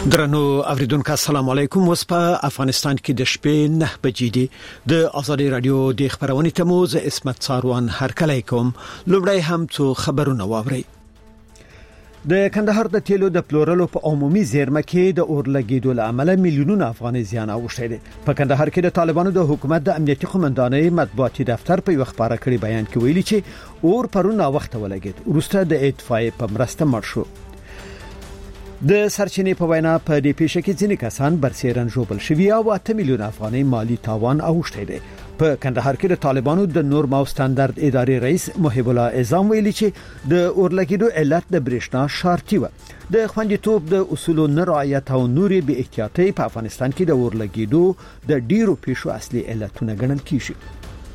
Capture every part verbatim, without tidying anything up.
درنو اوریدونکو السلام علیکم. اوس په افغانستان کې د شپې نه بجې دي. د ازادي رادیو د خبرونې تموز اسمت څاروان هرکلی کوم. لومړی هم څو خبرونه واوري. د کندهار د تیلو د پلورلو په عمومي زیرمه کې د اورلګیدو له امله میلیونونه افغاني زیان اوښتی دی. په کندهار کې د طالبانو د حکومت د امنیتي قومندانۍ مطبوعاتي دفتر په یو خبره کړي بیان کې ویلي چې اور پرون وخت ولګید وروسته د اطفائیې په مرسته مړ شو. د سرچینې په وینا په دې پیښه کې ځینې کسان برسېرن ژوبل شوي او اته میلیون افغاني مالی تاوان اوښتی دی. په کندهار کې د طالبانو د نورم او سټانډرد ادارې رئیس محب الله اعظم ویلي چې د اورلګیدو علت د برېښنا شارټي و. د خوندیتوب د اصولو نه رعایت او نوري بې احتیاطي په افغانستان کې د اورلګیدو د ډیرو پیښو اصلي علتونه ګڼل کیږي.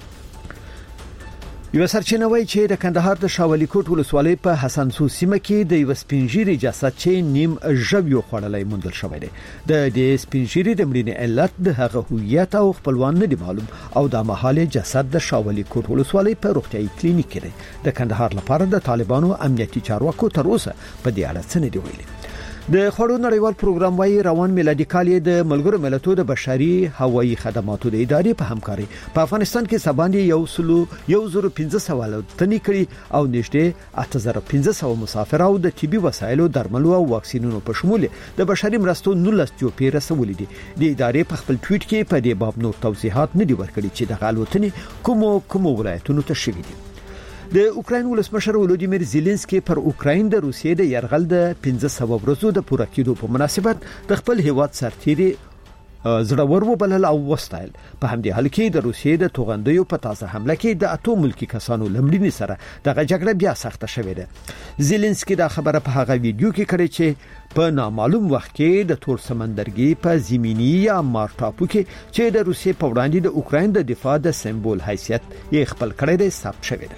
یو سرچینه وایي چې د کندهار د شاولی کوټ ولسوالۍ په حسن سو سیمه کې د یو سپینجيري جسد چې نیم ژویو خړلای موندل شوی دی. د دې سپینجيري د مړینې علت د هغه هویت او خپلوان نه دی معلوم او د محاله جسد د شاولی کوټ ولسوالۍ په روغتيایي کلینیک کې دی. د کندهار لپاره د طالبانو امنیتي چارواکو تر اوسه په دې اړه څه نه دی ویلي. د خړو نړیوال پروګرام وايي روان میلادي کال د ملګرو ملتونو د بشري هوایي خدماتو د ادارې په همکاري په افغانستان کې سباندې یو سلو یو زره پنځه سوه تنې کړي او نږدې اته زره پنځه سوه مسافر او د طبي وسایلو درملو او واکسینونو په شمول د بشري مرستو نولس جوپې رسولې دي. د ادارې په خپل ټویټ کې په دې باب نور توضیحات نه دي ورکړي چې د غالوتنې کوم کوم ولایتونو ته شوي دي. د اوکراین ولسمشر ولودیمیر زيلنسکي پر اوکراین د روسیې د يرغل د پنځه سوه ورځو د پوره کېدو په مناسبت د خپل هیواد سرتیري زړور وبلل او وستایل. په همدې حال کې د روسیې د توغندیو په تازه حمله کې د اتو ملکی کسانو لمړینې سره دغه جګړه بیا سخته شوې ده. زيلنسکي دا خبره په هغه ویډیو کې کړې چې په نامعلوم وخت کې د تور سمندرګي په زمینی یا مار ټاپو کې چې د روسیې په وړاندې د اوکراین د دفاع د سمبول حیثیت یې خپل کړی دی ثبت شوی دی.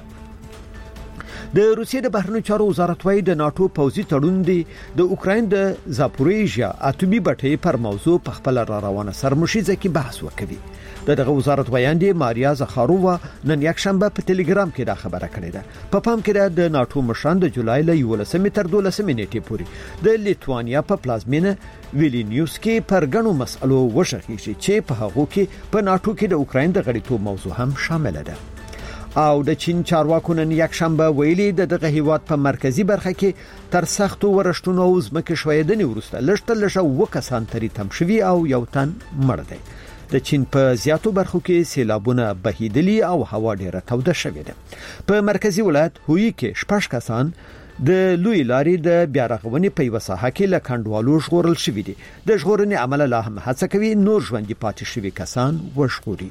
د روسیې د بهرنیو چارو وزارت وايي د ناتو پوځي تړون دی د اوکراین د زاپوریژیا اټومي بټۍ پر موضوع په خپل را روانه سرمشيزه کې بحث وکړي. د دغه وزارت ویاندې ماریا زخارووا نن یک شنبه په ټلګرام کې دا خبره کړې ده. په پام کې د ناتو مشران د جولای له یولسمې تر دولسمې نیټې پورې د لیتوانیا په پلازمینه ویلینیوس کې پر غنو مسلو وشخېږي چې په هغه کې په ناتو کې د اوکراین د غړیتوب موضوع هم شامل ده. او د چین چارواکو نن یک شنبه ویلي د دغه هیواد په مرکزی برخه کې تر سختو ورشتونو او ځمکې شویدنې ورسته لږ لږه وکسان تری تم شوي او یو تن مړ دی. د چین په زیاتو برخو کې سیلابونه بهیدلي او هوا ډیره توده شوې ده. په مرکزی ولایت هوی کې شپږ کسان د لوی لاري د بیارغونې په وساحه کې لکندوالو ژغورل شوي دي. د ژغورنې عمل لا هم هڅه کوي نور ژوندۍ پاتې شوي کسان وژغوري.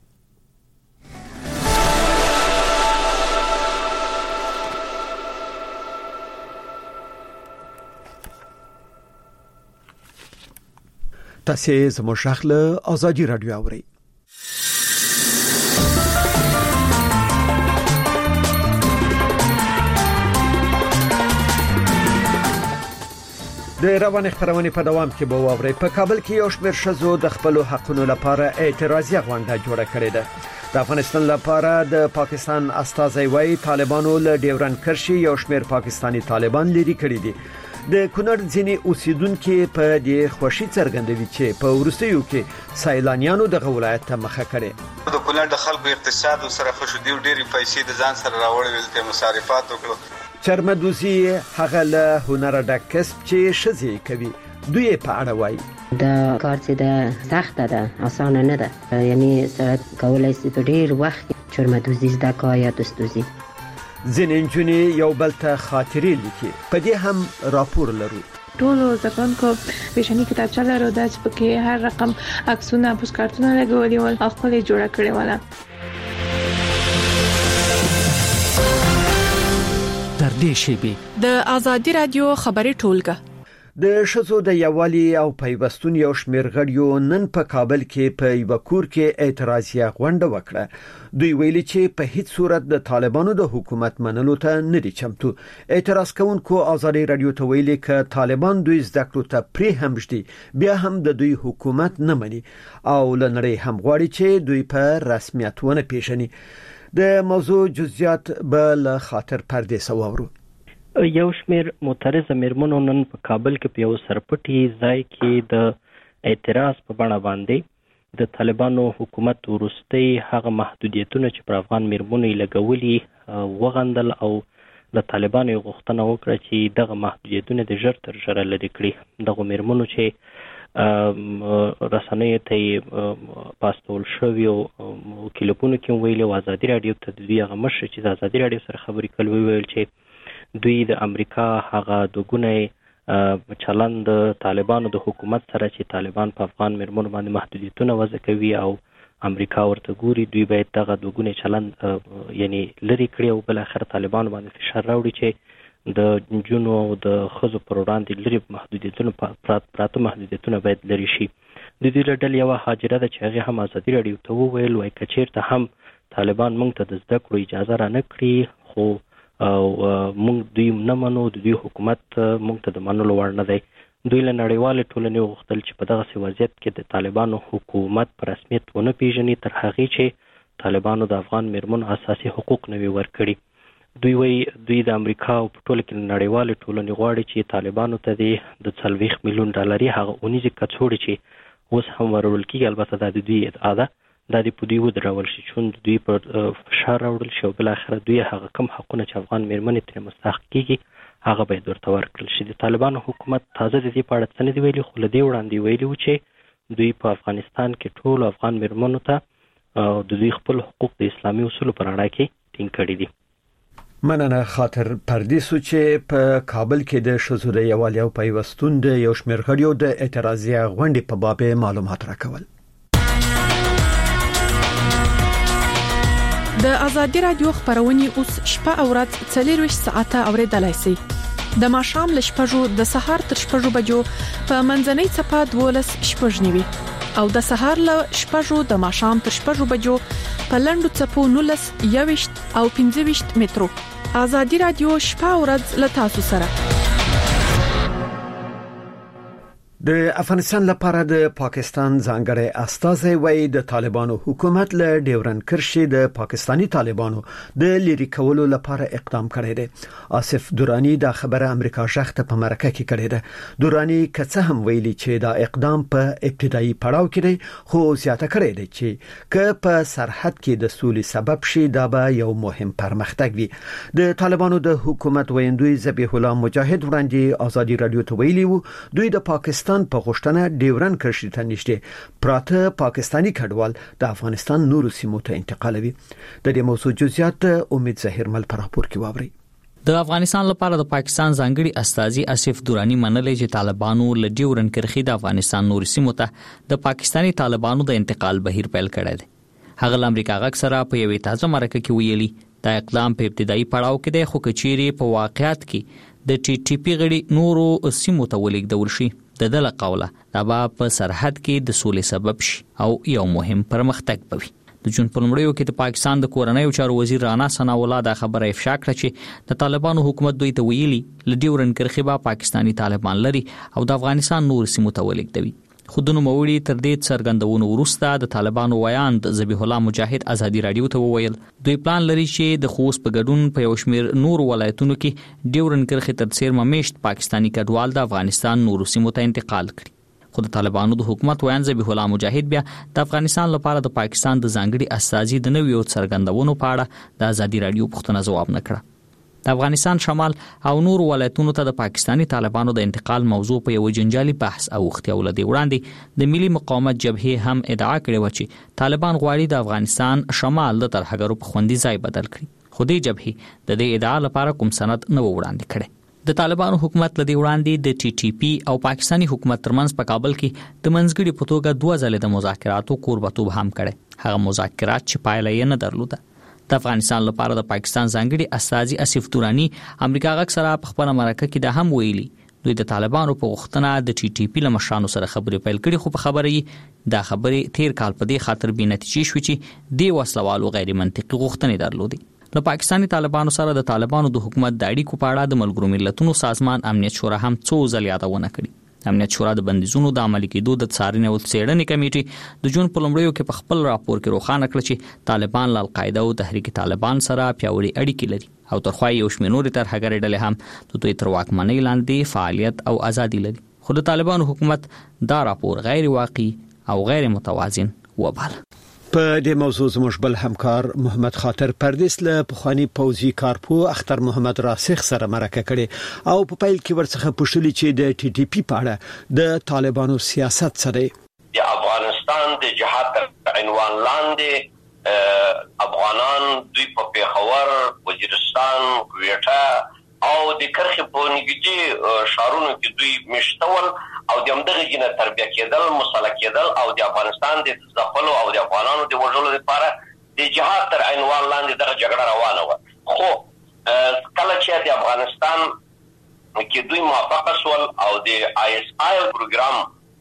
تاسو زموږ شخله ازادي رادیو اورئ. د روان خبرونه په دوام کې به واورئ. په کابل کې یو شمېر شزو د خپل حقونو لپاره اعتراضي غونډه جوړه کړې ده. د افغانستان لپاره د پاکستان استازي وايي طالبانو له ډیورن کرشي یو شمېر پاکستانی طالبان لري کړی دي. د کونړ ځینې اوسیدونکو په دې خوشي څرګندوي چې په ورستیو کې سایلانیانو د ولایت ته مخه کړي. د کونړ د خلکو اقتصاد سره خوشودي او ډېری پیسې د ځان سره راوړل ته مصارفات وکړو. چرمدوزي هغه له هنر ډک کسب چې شزي کوي. دوی په اړه وایي دا کار چې ده سخته ده اسانه نه ده. یعنی سره کولای شي په ډېر وخت چرمدوزي زده کا یا دوستوزي. ځینې نجونې یو بل ته خاطرې لیکي. په دې هم راپور لرو. ټولو زکونکو پیشنی کتابچه لرو د چې پکې هر رقم عکسونه پوسټکارتونه لګولي ول او خپل جوړه کړې وله. در دې شیبي د ازادي رادیو خبري ټولګه د شزو د یوالي او پیوستون یو شمېر غړیو نن په کابل کې په یو کور کې اعتراضیه غونډه وکړه. دوی ویلي چې په هیڅ صورت د طالبانو د حکومت منلو ته نه دي چمتو. اعتراض کوونکو ازادي رادیو ته ویلي چې طالبان دوی زده کړو ته پرې هم شتي بیا هم د دوی حکومت نه مني او لنړی هم غواړي چې دوی په رسمیت ونه پیژني. د موضوع جزئیات بل خاطر پردې سوورو. یو شمیر معترض میرمنو نن په کابل کې په یو سرپټي ځای کې د اعتراض په بڼه باندې د طالبانو حکومت ورستي هغه محدودیتونه چې پر افغان میرمنو لګولي وغندل او د طالبانو غوښتنه وکړه چې دغه محدودیتونه د ژر تر ژره لرې کړي. دغه میرمنو چې رسنیو ته پاستول شوی او کلیپونو کې ویلي و ازادي رادیو ته د دوی هغه مشر چې د ازادي رادیو سره خبرې کول ویل چې دوی د امریکا هغه دوګونه چلند طالبانو د حکومت سره چې طالبان په افغان میرمنو باندې محدودیتونه وضع کوي او امریکا ورته ګوري، دوی باید دغه دوګونه چلند یعنی لري کړي او بل اخر طالبان باندې فشار راوړي چې د جنو او د خزو پر وړاندې لري محدودیتونه پراته محدودیتونه باید لري شي. د دې لړل یو حاجره ده چې هغه هم ازادي رادیو ته وویل وای کچیرته هم طالبان موږ ته د زده کړو اجازه را نه کړي خو او موږ دوی نه منو، د دوی حکومت موږ ته د منلو وړ نه دی. دوی له نړیوالې ټولنې وغوښتل چې په دغسې وضعیت کې د طالبانو حکومت په رسمیت ونه پیژني تر هغې چې طالبانو د افغان میرمنو اساسي حقوق نه وي ورکړي. دوی وایي دوی د امریکا او په ټوله کې نړیوالې ټولنې غواړي چې طالبانو ته د څلوېښت میلیون ډالري هغه اونیزې کڅوړې چې اوس هم ورول کېږي، البته دا د دوی ادعا ده، دا د په دوی ودرول شي چې دوی پر فشار راوړل شي او بل اخر دوی هغه کم حقونه چې افغان میرمنې ترې مستحق کېږي هغه باید ورته ورکړل شي. د طالبانو حکومت تازه د دې په اړه څه نه دي ویلي، خو له دې وړاندې ویلي و چې دوی په افغانستان کې ټولو افغان میرمنو ته د دوی خپل حقوق د اسلامي اصولو پر اړه کې ټینګ کړي دي. مننه خاطر پردیسو چې په کابل کې د شذو د یوالي او پیوستون د یو شمېر غړیو د اعتراضیه غونډې په باب معلومات راکول. د ازادي رادیو خبرونه اوس شپه او ورځ څلور ساعته اوریدلای شئ. د ماښام ل شپږو د سهار تر شپږو بجو په منځنۍ صفه دولس شپږنیوي او د سهار ل شپږو د ماښام تر شپږو بجو په لندو صفو نولس یويشت او پنځه ویشت مترو. ازادي رادیو شپه او ورځ ل تاسو سره. د افغانستان لپاره د پاکستان ځانګړی استازی وایي د طالبانو حکومت له ډیورن کرښې د پاکستانی طالبانو د لری کولو لپاره اقدام کړی دی. آصف دورانی دا خبره امریکا شخته په مرکه کې کړې ده. دورانی کڅه هم ویلي چې دا اقدام په ابتدایي پړاو کې دی، خو زیاته کړی دی چې که په سرحد کې د سولې سبب شي دا به یو مهم پرمختګ وي. د طالبانو د حکومت ویندوی ذبیح الله مجاهد وړاندې ازادي رادیو ته ویلي وو دوی د پاکستان په غوښتنه ډیورن کرښې ته نږدې پراته پاکستانی کډوال د افغانستان نورو سیمو ته انتقالوي. د دې موضوع جزئیات امید ظاهر مل پر راپور کې واوري. د افغانستان لپاره د پاکستان ځانګړي استازي آصف دورانی منلې چې طالبانو له ډیورن کرښې د افغانستان نورو سیمو ته د پاکستانی طالبانو د انتقال بهیر پیل کړی دی. هغه له امریکا غږ سره په یوې تازه مرکه کې ویلي دا اقدام په ابتدایي پړاو کې دی، خو کچېرې په واقعیت کې د ټي ټي پی غړي نورو سیمو ته ولېږدول شي د دله قوله دا به په سرحد کې د سولې سبب شي او یو مهم پرمختګ بوي. د جون په لومړیو کې د پاکستان د کورنۍ چارو وزیر رانا ثناء الله دا خبره افشا کړه چې د طالبانو حکومت دوی ته ویلي ل ډیورن کرښې به پاکستانی طالبان لري او د افغانستان نور سیمو ته ولېږدوي. خو د نوموړي تر دې څرګندونو وروسته د طالبانو ویاند ذبیح الله مجاهد ازادي رادیو ته وویل دوی پلان لري چې د خوست په ګډون په یو شمېر نور ولایتونو کې ډیورن کرښې تر څیر ممیشت پاکستانی کډوال د افغانستان نور سیمو ته انتقال کړي. خو د طالبانو د حکومت ویاند ذبیح الله مجاهد بیا د افغانستان لپاره د پاکستان د ځانګړي استازي د نویو څرګندونو په اړه د ازادي رادیو پوښتنه ځواب نه کړه. د افغانستان شمال او نور ولایتونو ته د پاکستانی طالبانو د انتقال موضوع په یو جنجالي بحث اوښتې او لدی وړاندې د ملي مقاومت جبهې هم ادعا کړې و چې طالبان غواړي د افغانستان شمال د ترهګرو په خوندي ځای بدل کړي، خو دې جبهې د دې ادعا لپاره کوم سند نه وړاندې کړي. د طالبانو حکومت لدی وړاندې د ټي ټي پی او پاکستانی حکومت ترمنځ په کابل کې د منځګړي په توګه دوه ځله د مذاکراتو کوربتوب هم کړي. هغه مذاکرات چې پایله یې نه درلوده. د افغانستان لپاره د پاکستان ځانګړي استازي آصف دورانی امریکا غږ سره په خبره مرکه کې د هم ویلي دوی د طالبانو په غوښتنه د ټي ټي پی له مشرانو سره خبرې پیل کړي، خو په خبره یې دا خبرې تیر کال په دې خاطر بې نتیجې شوې چې د وسلوالو غیر منطقي غوښتنې درلودي. د پاکستانی طالبانو سره د طالبانو د حکومت د اړیکو په اړه د ملګرو ملتونو سازمان امنیت شورا هم څو ځله یادونه کړې. امنیت شورا د بندیزونو د عملي کېدو د څارنې او څېړنې کمیټې د جون په لومړیو کې په خپل راپور کې روښانه کړ چې طالبان له القاعده او تحریک طالبان سره پیاوړي اړیکې لري او ترخوا یو شمېر نورې ترهګرې ډلې هم د دوی تر واکمنۍ لاندې فعالیت او ازادي لري. خو د طالبانو حکومت دا راپور غیر واقعي او غیر متوازن وباله. په دې موضوع زموږ بل همکار محمد خاطر پردیس له پخوانی پوځي کارپو اختر محمد راسخ سره مرکه کړي او په پیل کې ورڅخه پوښتنه چې د ټي ټي پی په اړه د طالبانو سیاست سره د افغانستان د جهاد تر عنوان لاندې افغانان دوی په پیښور، وزیرستان، کویټه او د کرخې په نږدې شهرونو کې دوی مشتول او د همدغه جنه تربیه کېدل، مسلح کېدل او د افغانستان د ځپلو او د افغانانو د وژلو لپاره د جهاد تر عنوان لاندې دغه جګړه روانه وه. خو کله چې د افغانستان کې دوی موافقه شول او د آی اس آی پروګرام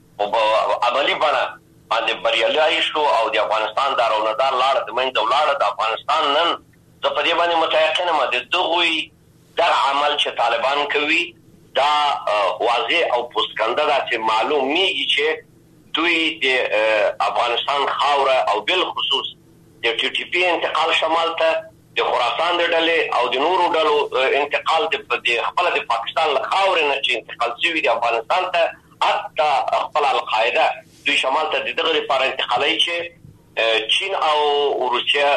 په عملی بڼه باندې بریالي شو او د افغانستان د رونادار لاړه د منځ ولاړه د افغانستان نن زه په دې باندې متيقن یم د دغوی دغه عمل چې طالبان کوي دا واضح او پوسکنده ده چې معلومیږي چې دوی د افغانستان خاوره او بل خصوص د ټي ټي پی انتقال شمال ته د خراسان د ډلې او د نورو ډلو انتقال د خپل د پاکستان له خاورې نه چې انتقال شوی د افغانستان ته حتی خپل القاعده دوی شمال ته د دغه لپاره انتقالي چې چین او روسیا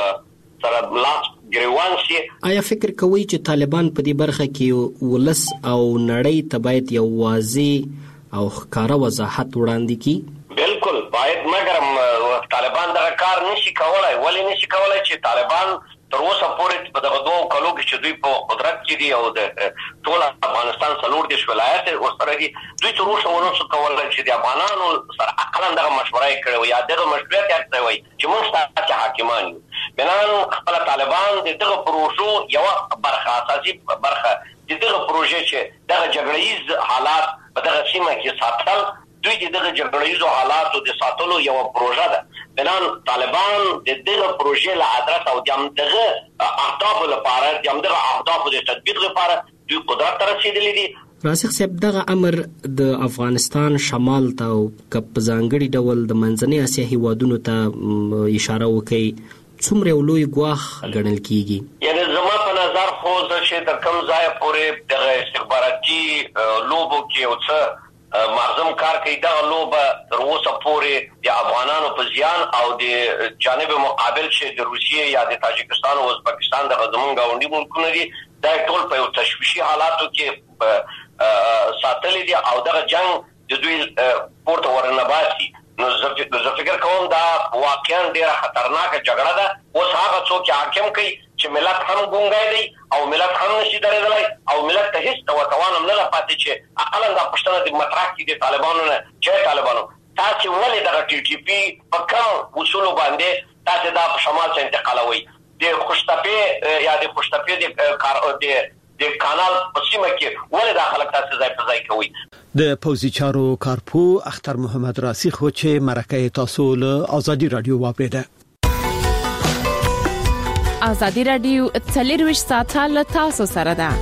سره لاس ګریوان شي. آیا فکر کوئ چې طالبان په دې برخه کې ولس او نړۍ ته باید یو واضح او ښکاره وضاحت وړاندې کړي؟ بالکل باید، مګر طالبان دغه کار نشي کولای. ولې نشي کولای؟ چې طالبان تر اوسه پورې په دغه دوه کلو کې چې دوی په قدرت کې دي او د ټول افغانستان څلور دېرش ولایت ورسره دي، دوی تر اوسه ونشو کولای چې د افغانانو سره اقلا دغه مشوره یې کړې وي یا دغه مشروعیت یې کړی وي چې موږ ستاسې حاکمان یو. بنان خپل طالبان د دغه پروژو یوه برخه اساسي برخه د دغه پروژې چې دغه جګړهیز حالات په دغه سیمه کې ساتل، دوی د دغه جګړهیزو حالاتو د ساتلو یوه پروژه ده. بنان طالبان د دغه پروژې له ادرس او د همدغه اهدافو لپاره د همدغه اهدافو د تطبیق لپاره دوی قدرت ته رسېدلي دي. راسخ صاحب، دغه امر د افغانستان شمال ته او که په ځانګړي ډول د منځنۍ اسیا هیوادونو ته اشاره وکړي څومره یو لوی ګواښ ګڼل کېږي؟ یعنې زما په نظر خو زه چې د کوم ځایه پورې دغه استخباراتي لوبو کې یو څه معظم کار کوي، دغه لوبه تر اوسه پورې د افغانانو په زیان او د جانب مقابل چې د روسیې یا د تاجکستان او ازبکستان دغه زمونږ ګاونډي ملکونه دي، دا ټول په یو تشویشي حالاتو کې ساتلي دي او دغه جنګ د دوی پورته ورنباسي. نو زه فکر کوم دا واقعا ډیره خطرناکه جګړه ده. اوس هغه څوک چې حاکم کوي چې ملت هم ګونګی دی او ملت هم نشي درېدلی او ملت ته هیڅ توان هم نه ده پاتې چې اقلا دا پوښتنه د مطرح کړي د طالبانو نه چې طالبانو تاسې ولې دغه ټي ټي پي په کوم اصولو باندې تاسې دا په شمال څخه انتقالوئ؟ د خوشتپې یا د خوشتپې د کانال په سیمه کې ولې دا خلک تاسې ځای په ځای کوئ؟ د پوځي چارو کارپو اختر محمد راسخ و چې مرکه تاسو له ازادي رادیو واپریده. ازادي رادیو څلورویشت ساعته له تاسو سره ده.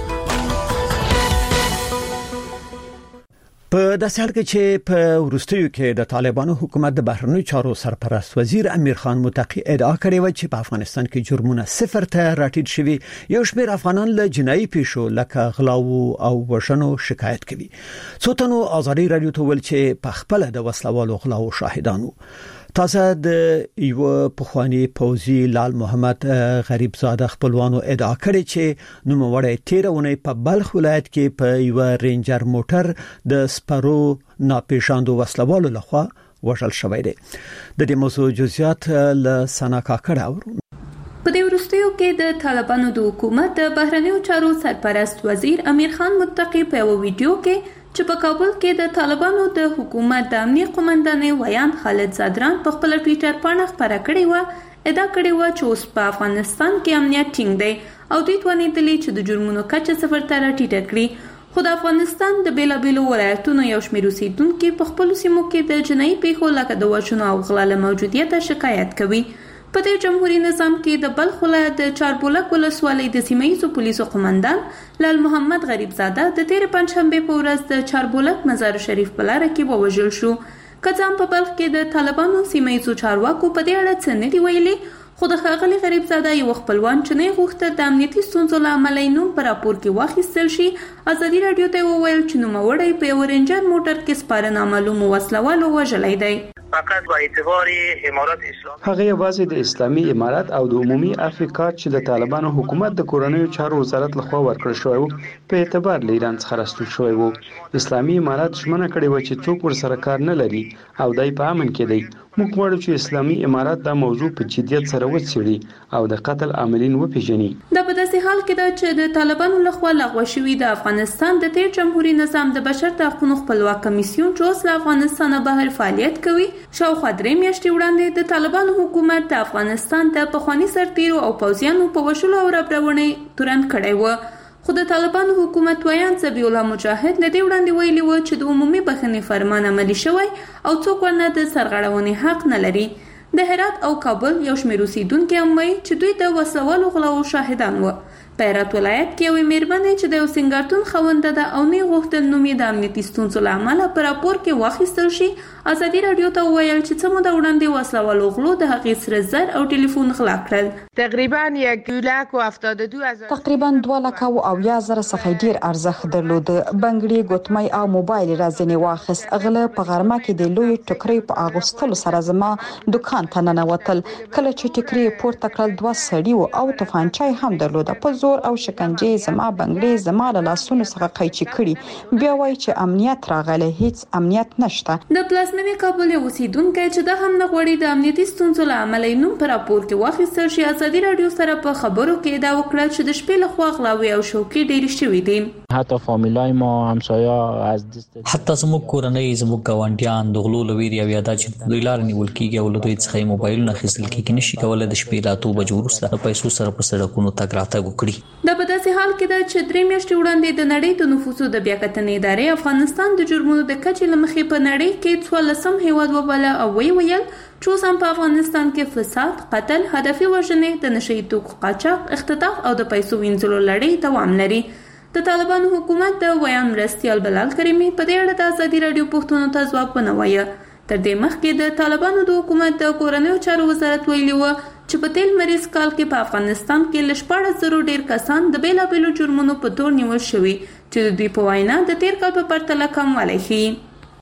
په داسې حال کې چې په وروستیو کې د طالبانو حکومت د بهرنیو چارو سرپرست وزیر امیر خان متقی ادعا کړې و چې په افغانستان کې جرمونه صفر ته راټیټ شوي، یو شمېر افغانان له جنایي پیښو لکه غلاو او وژنو شکایت کوي. څو تنو ازادي رادیو ته ویل چې په خپل د وسلوالو غلاو شاهدانو. تازه د یو پخوانی پوځي لال محمد غریب زاده خپلوانو ادعا کړې چې نوموړی تیرونه په بلخ ولایت کې په یو رینجر موټر د سپرو ناپېژاندو وسلوالو لخوا وژل شوی دی. د دې موضوع جزئیات له سنا کاکړ اورو. په دې وروستیو کې د طالبانو د حکومت د بهرنیو چارو سرپرست وزیر امیر خان متقی په یو ویډیو کې چې په کابل کې د طالبانو د حکومت د امنیه قومندان ویان خالد زادران په خپل ټویټر باندې خبره کړې و، ادعا کړې و چې اوس په افغانستان کې امنیت ټینګ دی او دوی توانېدلي چې د جرمونو کچه صفر ته راټیټه کړي. خو د افغانستان د بیلابیلو ولایتونو یو شمېر اوسیدونکي په خپلو سیمو کې د جنایي پیښو لکه د وژنو او غلا له موجودیته شکایت کوي. په دې جمهوریت نظام کې د بلخ ولایت د چاربولک ولسوالۍ د سیمه‌ییزو پولیسو قومندان لال محمد غریب زاده د تیر پنځشنبه په ورځ د چاربولک مزار شریف په لار کې ووژل شو. کله په بلخ کې د طالبانو سیمه‌ییزو چارواکو په دې اړه څه نه دی ویلي، خو د ښاغلي غریب زاده یو خپلوان چې نه غوښته د امنیتي ستونزو له امله نوم په راپور کې واخیستل شي، ازادي راډیو ته وویل چې نوموړی په یو رینجر موټر کې سپاره نامعلومو وسلوالو وژلی دی. فقط با اعتبار امارات اسلامی هغه یوازې د اسلامي امارات او د عمومي افریقا چې د طالبانو حکومت د کورنیو چارو وزارت لخوا ورکړل شوی وو په اعتبار له ایران څخه راستون شوی وو. اسلامي امارات ژمنه کړې و چې څوک ورسره کار نه لري او دای په امن کې دی. موږ غواړو چې اسلامي امارات دا موضوع په جدیت سره وڅېړي او د قتل عاملین وپېژني. دا په داسې حال کې ده چې د طالبانو لخوا لغوه شوي د افغانستان د تیر جمهوریت نظام د بشر د حقوقو خپلواک کمیسیون چې اوس له افغانستانه بهر فعالیت کوي، شاوخوا درې میاشتې وړاندې د طالبانو حکومت د افغانستان د پخواني سرتیرو او پوځیانو په وژلو او ربړونې تورن کړی و. خو د طالبانو حکومت ویان ذبیح الله مجاهد له دې وړاندې ویلي و چې د عمومي بخښنې فرمان عملي شوی او څوک ورنه د سرغړونې حق نه لري. د هرات او کابل یو شمېر اوسیدونکي هم وایي چې دوی د وسلوالو غلاو شاهدان و. په هرات ولایت کې یوې مېرمنې چې د یو سینګارتون خاونده ده او نه غوښتل نوم یې د امنیتي ستونزو له امله په راپور کې واخیستل شي، ازادي راډیو ته وویل چې څه موده وړاندې وسلوالو غلو د هغې سره زر او ټلیفون غلا کړل. تقریبا یک لک و هفتاد و دو هزار تقریبا دوه لکه او اویا زره څخه ډیر ارزښت درلود. بنګړي، ګوتمۍ او موبایل رازنې واخیست. غله په غرمه کې د لوی ټکرې په اغوستلو سره زما دکان ته ننوتل. کله چې ټکرې پورته کړل دوه سړي او توفانچای هم درلود. په زور او شکنجه زما بنګړي زما له لاسونو څخه قیچي کړي. بیا وایي چې امنیت راغلی، هیڅ امنیت نشته. د پلازمینې کابل یو اوسیدونکی چې دا هم نه غواړي د امنیتي ستونزو له امله نوم په راپور کې واخیستل شي، ازادي راډیو سره په خبرو کې دا وکړه چې د شپې له خوا غلاوې او شوکې ډېرې شوې دي. حتی فامیلای ما همسایا از دست حتی زموږ کورنۍ، زموږ ګاونډیان د غلو له ویرې او یا دا چې دوی لار نیول کېږي او له دوی څخه یې موبایلونه اخیستل کېږي، نشي کولی د شپې له اتو بجو وروسته د پیسو سره په سړکونو تګ راتګ وکړي. دا په داسې حال کې ده چې درې میاشتې وړاندې د نړۍ د نفوسو د بیاکتنې ادارې افغانستان د جرمونو د کچې له مخې په نړۍ کې څوارلسم هیواد وباله او ویې ویل چې اوس هم په افغانستان کې فساد، قتل، هدفي وژنې، د نشه یي توکو قاچاق، اختطاف او د پیسو وینځلو لړۍ دوام لري. د طالبانو حکومت د ویان مرستیال بلال کریمي په دې اړه د ازادي راډیو پوښتنو ته ځواب ونه وایه. تر دې مخکې د طالبانو د حکومت د کورنیو چارو وزارت ویلي و چې په تیل مریض کال کې په افغانستان کې له شپاړس زرو ډیر کسان د بیلابیلو جرمونو په تور نیول شوي چې د دوی په وینا د تیر کال په پرتله کموالی ښیي.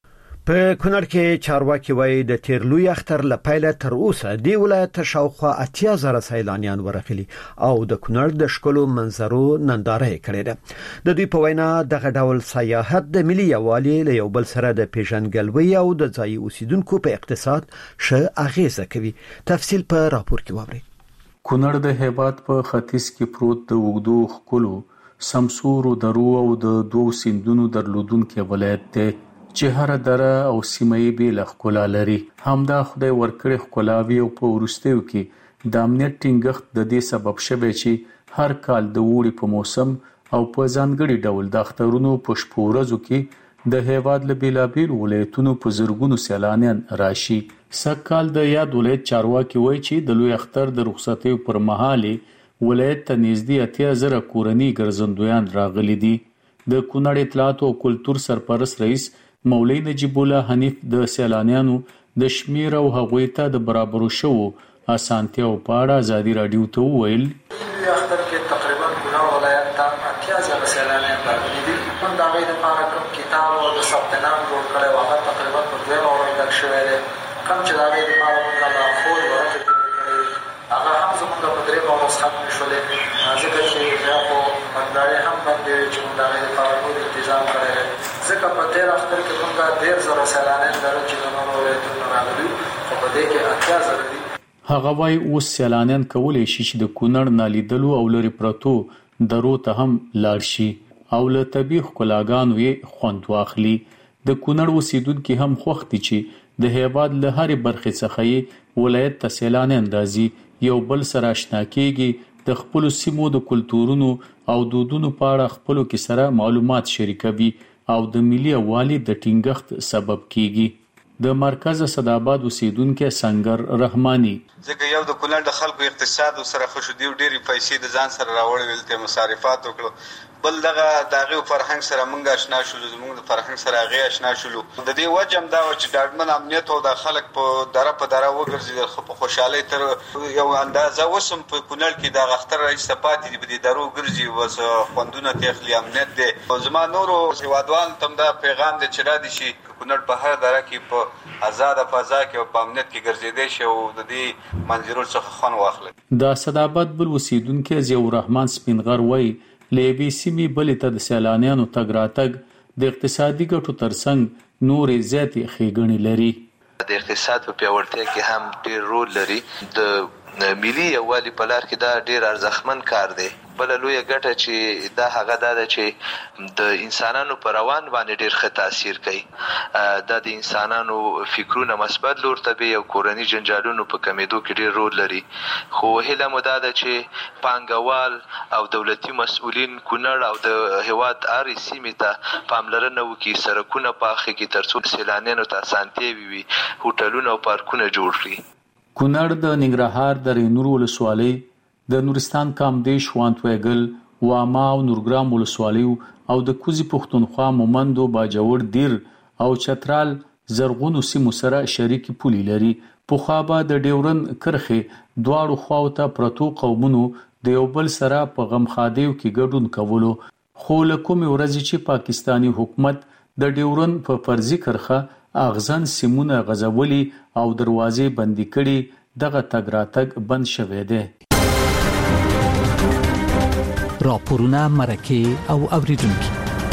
په کونړ کې چارواکي وایي د تیر لوی اختر له پیله تر اوسه دی ولایت شاوخوا اتیا زره سیلانیان ورغلي او د کونړ د ښکلو منظرو ننداره کړې ده. د دوی په وینا دغه ډول سیاحت د ملي یووالي له یو بل سره د پیژنګلوي او د ځایي اوسیدونکو په اقتصاد ښه اغیزه کوي. تفصیل په راپور کې واورئ. کونړ د هیواد په ختیځ کې پروت د اوږدو ښکلو سمسورو درو او د دوو سیندونو درلودونکی ولایت دی چې هر دره او سیمه یې بېله ښکلا لري. همدا خدای ورکړې ښکلاوي او په وروستیو کې د امنیت ټینګښت د دې سبب شوی چې هر کال د اوړي په موسم او په ځانګړي ډول د اخترونو په شپو ورځو کې د هیواد له بېلابېلو ولایتونو په زرګونو سیلانیان راشي. سږ کال د یاد ولایت چارواکي وایي چې د لوی اختر د رخصتیو پر مهال ولایت ته نږدې اتیا زره کورني ګرځندویان راغلي دي. د کونړ اطلاعات او کلتور سرپرست رئیس مولوی نجیب الله حنیف د سیلانیانو د شمیر او هغوی ته د برابرو شوو اسانتیاو په اړه ازادي راډیو ته وویل. لوی اختر کې تقریبا کونړ ولایت ته اتیا زره سیلانیان راغلي دي. د هغوی دپاره کوم کتاب او د ثبت نام جوړ کړی و هغه تقریبا په دویمه ورځ ډک شوی دی. کوم چې د هغوی دپاره موږ لارښود ورکړې جوړې کړې هغه هم زموږ په درېیمه ورځ ختمې شولې، ځکه چې بیا خو بندارې هم بندې وې چې موږ د هغوی دپاره نور انتظام کړی دی. ځکه په تېر اختر کې موږ ډېر زره سیلانیان لرو چې د نورو ولایتونو راغلي خو په دې کې اتیا زره دي. هغه وایي اوس سیلانیان کولی شي چې د کونړ نالیدلو او لرې پرتو درو ته هم لاړ شي او له طبیعي ښکلاګانو یې خوند واخلي. د کونړ اوسیدونکي هم خوښ دي چې د هیواد له هرې برخې څخه یې ولایت ته سیلانیان راځي، یو بل سره اشنا کېږي، د خپلو سیمو د کلتورونو او دودونو په اړه خپلو کې سره معلومات شریکوي او د ملي یووالي د ټینګښت سبب کیږي. د مرکز صداباد اوسیدونکو سنگر رحماني ځکه یو د کونړ د خلکو اقتصاد سره خوشودي ډېری پیسې د ځان سره راوړل ته مصارفات وکړو بل دغه دغه فرهنګ سره مونږ آشنا شولو زموږ د فرهنګ سره هغه آشنا شولو د دې وجم دا چې ډاډمن امنیت او د خلک په دره په دره وګرځي د خوشحالي تر یو اندازه وسم په کونړ کې د اختر رئیس پاتې دی په درو ګرځي وس خوندونه تخلی امنیت دی زما نورو هیوادوال تم دا پیغام دی چې را دي شي کونړ په هر دره کې په آزاد فضا کې او په امنیت کې ګرځیدي شي او د دې منظرو څخه خون واخلي. د صدابت بل وسیدونکو ضیاء الرحمن سپینغر وای لېبي سیمې بلې ته د سیلانیانو تګ راتګ د اقتصادي ګټو ترڅنګ نورې زیاتې ښېګڼې لري. د اقتصاد په پیاوړتیا کې هم ډېر رول لري. د ملي یووالي په لار کې دا ډېر ارزښتمن کار دی. بل لویه ګټه چې دا هغه ده چې د انسانانو پر روان باندې ډېر ښه تاثیر کوي. دا د انسانانو فکرونه مثبت لور ته وي او کورني جنجالونو په کمیدو کې ډېر رول لري. خو هیله مو دا ده چې پانګوال او دولتي مسؤلین کونړ او د هیواد هرې سیمې ته پاملرنه وکړي، سړکونه پاخه کړي ترڅو سیلانیانو ته اسانتیاوې وي، هوټلونه او پارکونه جوړ کړي. کونړ د ننګرهار د رینور ولسوالۍ د نورستان کامدیش وانتویګل واما او نورګرام ولسوالیو او د کوزي پښتونخوا مومندو باجوړ دیر او چترال زرغونو سیمو سره شریک پولي لري. پخوا به د ډیورن کرخه دواړو خواو ته پرتو قومونو د یو بل سره په غمخادیو کې ګډون کولو، خو له کومې ورځې چې پاکستانی حکومت د ډیورن په فرضي کرخه اغزن سیمونه غزولي او دروازې بندي کړي، دغه تګ راتګ بند شوی دی. راپورونه مرکه او اوریدونکو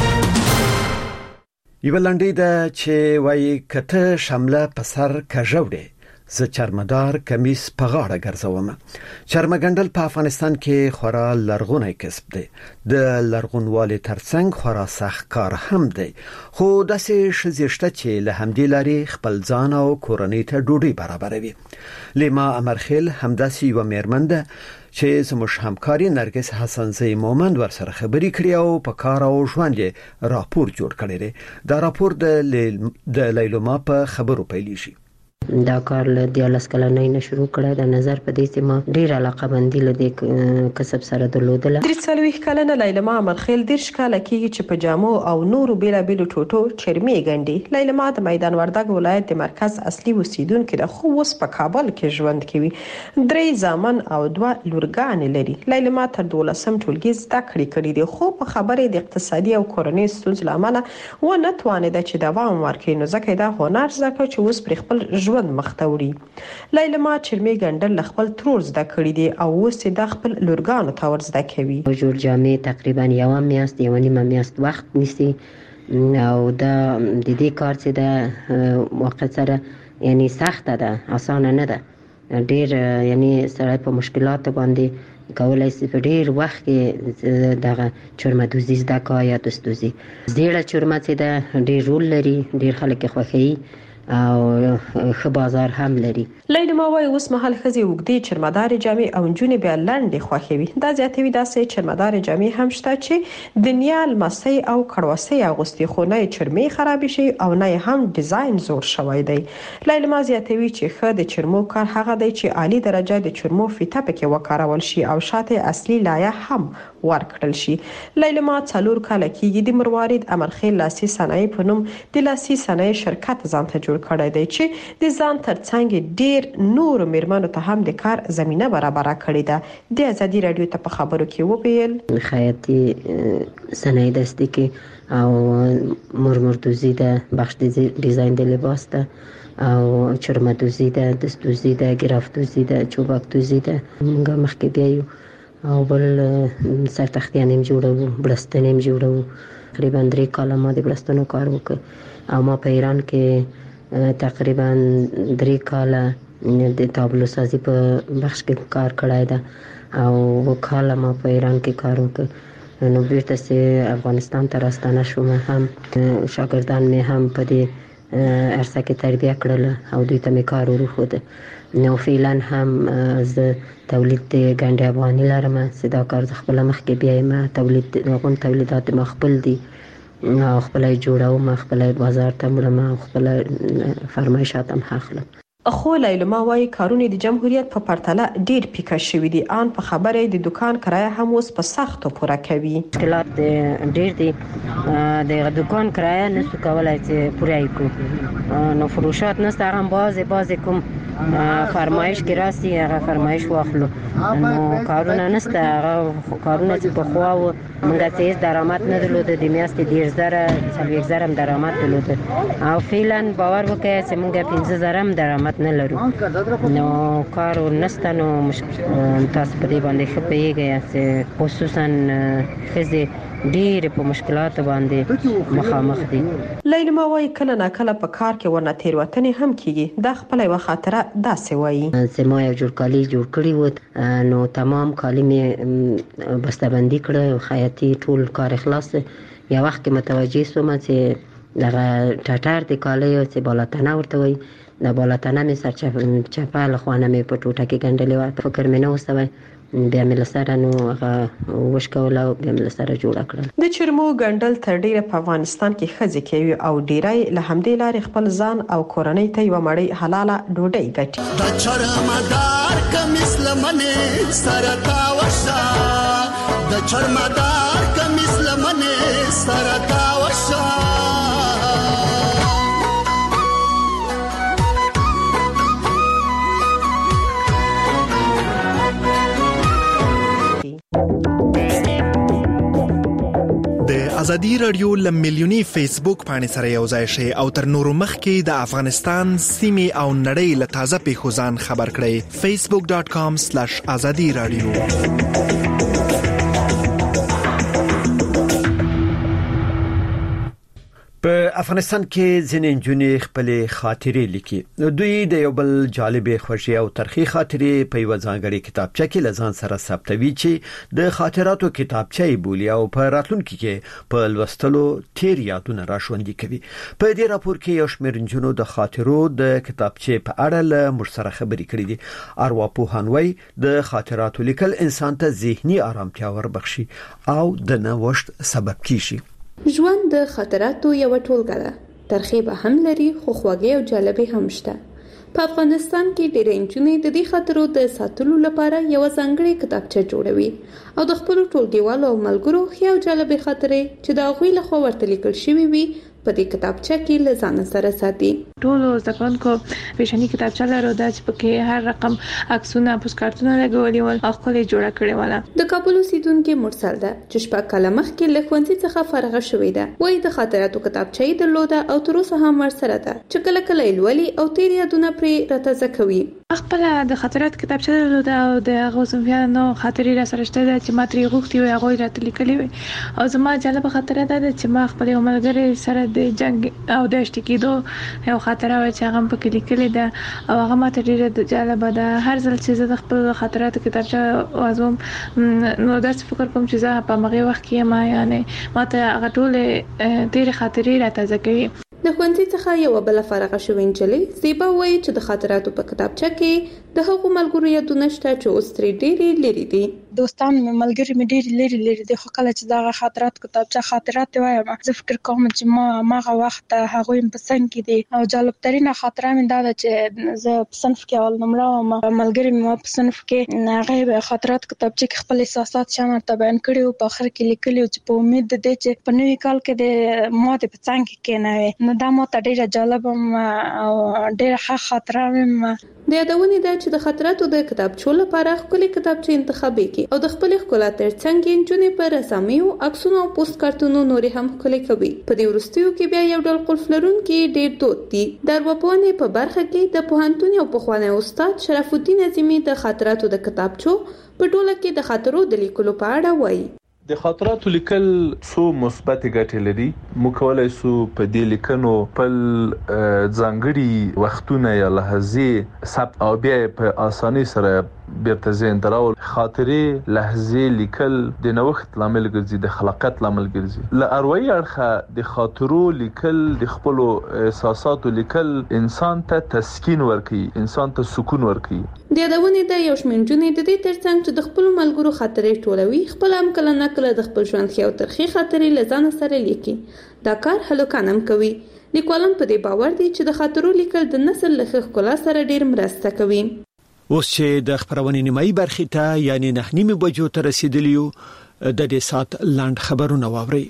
یو لنډی دا چې وایي کته شامله په سر کژوړې ز چرمدار کمیس په غاړه ګرځوم. چرمګندل په افغانستان کې خورا لرغونی کسب دی. د لرغونوالي ترڅنګ خورا سخت کار هم دی، خو داسې شزيشته چې له همدې لارې خپل ځان او کورنۍ ته ډوډۍ برابروي. لیما امرخیل همداسې یو میرمن ده چې زموږ همکاري نرګس حسنزی مومند ورسره خبرې کړې او په کار او ژوند یې راپور جوړ کړی دی. دا راپور د لیلما په خبرو پیلېږي. دا کار له دیالس کلنۍ نه شروع کړه. د نظر په دې چې ما ډیر علاقه بندي لدې کسب سره درلودله. درې څلوېښت کلنه لیلما امرخیل دېرش کاله کېږي چې په جامو او نورو بیلابیلو ټوټو چرمې ګنډي. لیلما د میدان وردګ ولایت د مرکز اصلي اوسیدونکې ده، خو اوس په کابل کې ژوند کوي. درې زامن او دوه لورګانې لري. لیلما تر دولسم ټولګي زده کړې کړي دي، خو په خبرې د اقتصادي او کورنۍ ستونزو له امله ونه توانېده چې دوام ورکړي، نو ځکه دا هنر زده کړ چې اوس پر خپل ژوند مخته وړي. لیلما چرمې ګنډل خپل ترور زده کړي دي او اوس د خپل لورګانو ته ور زده کوي. جوړ جامې تقریبا یو میاشت یو نیمه میاشت وخت نیسي او دا د دې کار چې د وخت سره یعنی سخته ده، اسانه نه ده. ډیر یعنی سره په مشکلات باندې کولای شي په ډیر وخت کې دغه چرمه دوزي زده کا یا دستوزي. زیړه چرمه چې ده ډیر رول لري، ډیر خلک خوښوي او ښه بازار هم لري. لیلما وايي اوس مهال ښځې اوږدې چرمدارې جامې او نجونې بیا لنډې خوښوي. دا زیاتوي داسې چرمدارې جامې هم شته چې د نیا لمسۍ او کړوسۍ اغوستي، خو نه یې چرمې خرابې شي او نه یې هم ډیزاین زوړ شوی دی. لیلما زیاتوي چې ښه د چرمو کار هغه دی چې عالی درجه د چرمو فیته پکې وکارول شي او شاته اصلي لایه هم ورکړل شي. لیلما څلور کاله کېږي د مروارید امرخیل لاسي صنایع په نوم د لاسي صنایع شرکت ځان ته جوړ کړی دی چې د ځان ترڅنګ ډیر نور میرمنو ته هم د کار زمينه برابر کړې ده. د ازادي رادیو ته په خبرو کې وویل خیاطي صنایع دستي کې او مرمردوزي ده، بخش ډیزاین د لباس ده او چرمدوزي ده، دستوزي ده، ګرافتوزي ده، چوبکتوزي ده. موږ مخکې بیایو او بل سرتختیان هم جوړو، بلستن هم جوړو. تقریبا درې کاله ما د بلستنو کار وکړ او ما په ایران کې تقریبا درې کاله د تابلو سازي په بخش کې کار کړی ده او کاله ما په ایران کې کار وکړ. نو بیرته چې افغانستان ته راستانه شوم، هم شاګردان مې هم په دې عرصه کې تربیه کړل او دوی ته مې کار وروښود. نو فعلا هم زه تولید د ګنډې افغاني لرم چې دا کار زه خپله مخکې بیایم. تولید هغوی تولیدات ما خپل دي او خپله یې جوړوم، خپله یې بازار ته وړم او خپله فرمایشات هم اخلم. خو لایلما وايي کارونه د جمهوریت په پرتله ډیر پیکه شوي دي. ان په خبره د دکان کرایه هم اوس په سختو پوره کوي. مشکلات ډیر دي، د دکان کرایه نشو کولای چې پوره کړو، نو فروشات نشته، هم بازه بازه کوم فرمایش کې راسي هغه فرمایش واخلو، نو کارونه نشته، هغه کارونه چې په خوا و موږ ته درآمد نه درلود، د میاشتې ډیر زره څلوېښت زره درآمد درلود، او فعلا باور وکړئ چې موږ پنځه زره هم درآمد نه لرو، نو کار نشته، نو تاسو په دې باندې ښه پوهیږئ چې خصوصا ښځې ډېر په مشکلاتو باندې مخامخ دي. لایلما وايي کله نه کله په کار کې ورنه تېروتنې هم کیږي. دا خپل یو خاطره داسې وايي چې ما یو جوړ کالی جوړ کړی و، نو تمام کالی مې بسته‌بندي کړه، خیاطي ټول کار خلاص. یو وخت کې متوجه شوم چې دغه ټټر د کالیو چې بالاتنه ورته وایي، د بالاتنه مې سر چپه له خوانه مې په ټوټه کې ګنډلې وه، فکر مې نه وسوی، بیا مې له سره نو هغه وشکوله او بیا مې له سره جوړه کړل. د چرمو ګنډل تر ډیره په افغانستان کې ښځې کوي او ډیری له همدې لارې خپل ځان او کورنۍ ته یوه مړۍ حلاله ډوډۍ ګټي. د چرمدار کمیس لمنې سره تاوشه، د چرمدار کمیس لمنې سره تاوشه، ازادي رادیو لمیلیونی فیسبوک باندې سره یو ځای شي او تر نورو مخکې د افغانستان سیمې او نړۍ له تازه پیښو ځان خبر کړئ. facebook dot com slash azadi radio. په افغانستان کې ځینې نجونې خپل خاطرې لیکي. دوی د یو بل جالبې خوشي او ترخی خاطرې په یو ځانګړي کتابچه کې لزان سره ثبتوي چې د خاطراتو کتابچه بولی او په راتلونکي کې په لوستلو تیر یادونه راښوندي کوي. په دې راپور کې یو شمېر نجونو د خاطرو د کتابچه په اړه له موږ سره خبرې کړې دي. ارواپوهانوي د خاطراتو لیکل انسان ته ذهني آرامتیا وربخشي او د نوښت سبب کیږي. ژوند د خاطراتو یو ټولګه ده، ترخې به هم لري خو خواږه او جالبې هم شته. په افغانستان کې ډېر نجونې د دې خاطرو د ساتلو لپاره یو ځانګړې کتابچه جوړوي او د خپل ټولګیوالو او ملګرو خیا او جالبې خاطرې چې د هغوی لخوا ورته لیکل شوی وي په دې کتابچه کې له ځان سره ساتي. ټول زکونکو پېښنی کتابچه لرو د چې پکې هر رقم عکسونه پوسټکارتونه لګولي ول او خپل جوړه کړې وله. د کابل اوسیدونکو مرسل ده چې شپږ کاله مخکې له ښوونځي څخه فارغه شوې ده. وایي د خاطراتو کتابچه یې درلوده او تر اوسه هم ورسره ده چې کله کله یې لولي او تیر یادونه پرې راتازه کوي. خپل د خاطرات کتابچه درلوده او د هغه زموږ نو خاطرې را سره شته چې ما ترې غوښتي وي هغه راته لیکلي وي. او زما جالب خاطره ده چې ما خپل ملګری سره د جنگ او د اشتکیدو یو خاطره و چې هغه په کې لیکلې ده او هغه ماته ډیره جالب ده. هر ځل چې زه د خپل خاطراتو کتابچه وازم نو داسې فکر کوم چې زه په هغه وخت کې ما یعنی ماته هغه ټول ډیره خاطرې را تازه کوي. د ښوونځي څخه یو بل فارغه شوې نجلۍ زیبا وایي چې د خاطراتو په کتابچه کې د هغو ملګرو یادونه شته چې اوس ترې ډېرې لرې دي. دوستان مې ملګري مې ډېرې لرې لرې دي، خو کله چې دغه خاطرات کتابچه خاطرات وایم زه فکر کوم چې ما ماغه وخت هغوی په څنګ کې دي. او جالب ترینه خاطره مې دا ده چې زه په صنف کې اول نمره وم، ملګري مې په صنف کې هغه خاطرات کتابچه کې خپل احساسات شامل بیان کړي او په اخر کې لیکلي چې په امید ده چې په نوي کال کې د ما د په څنګ کې کېنوي. نو دا ماته ډېره جالب او ډېره ښه خاطره مې. د یادونې ده چې د خاطراتو د کتابچو لپاره ښکلې کتابچې انتخابي کړي او د خپلې ښکلا ترڅنګ یې نجونې په رسامیو، عکسونو او پوسټ کارتونو نورې هم ښکلې کوي. په دې وروستیو کې بیا یو ډول قلف لرونکي ډېر دود دي. د ارواپوهنې په برخه کې د پوهنتون یو پخوانی استاد شرف الدین عظیمي د خاطراتو د کتابچو په ټوله کې د خاطرو د لیکلو په اړه وایي. د خاطراتو لیکل څو مثبت ګټې لري. موږ کولای شو په دې لیکنو خپل ځانګړي وختونه یا لحظې ثبت او بیا په اسانۍ سره بیرته ذهن ته راول. خاطرې لحظې لیکل د نوښت لامل ګرځي، د خلاقیت لامل ګرځي. له اروايي اړخه د خاطرو لیکل، د خپل احساساتو لیکل انسان ته تسکین ورکوي، انسان ته سکون ورکوي. د یادونې د یو شمېر نجونې د دې ترڅنګ چې د خپل ملګرو خاطرې ټولوي، خپل هم کله نه کله د خپل ژوند ښې او ترخې خاطرې له ځان سره لیکي. دا کار هلکان هم کوي. لیکوالان په دې باور دي چې د خاطرو لیکل د نسل له ښکلا سره ډیر مرسته کوي. اوس چې د خبرونې نیمایي برخې ته یعنی نه نیمه بجو ته رسیدلیو د دې سات لاند خبرونه واوري.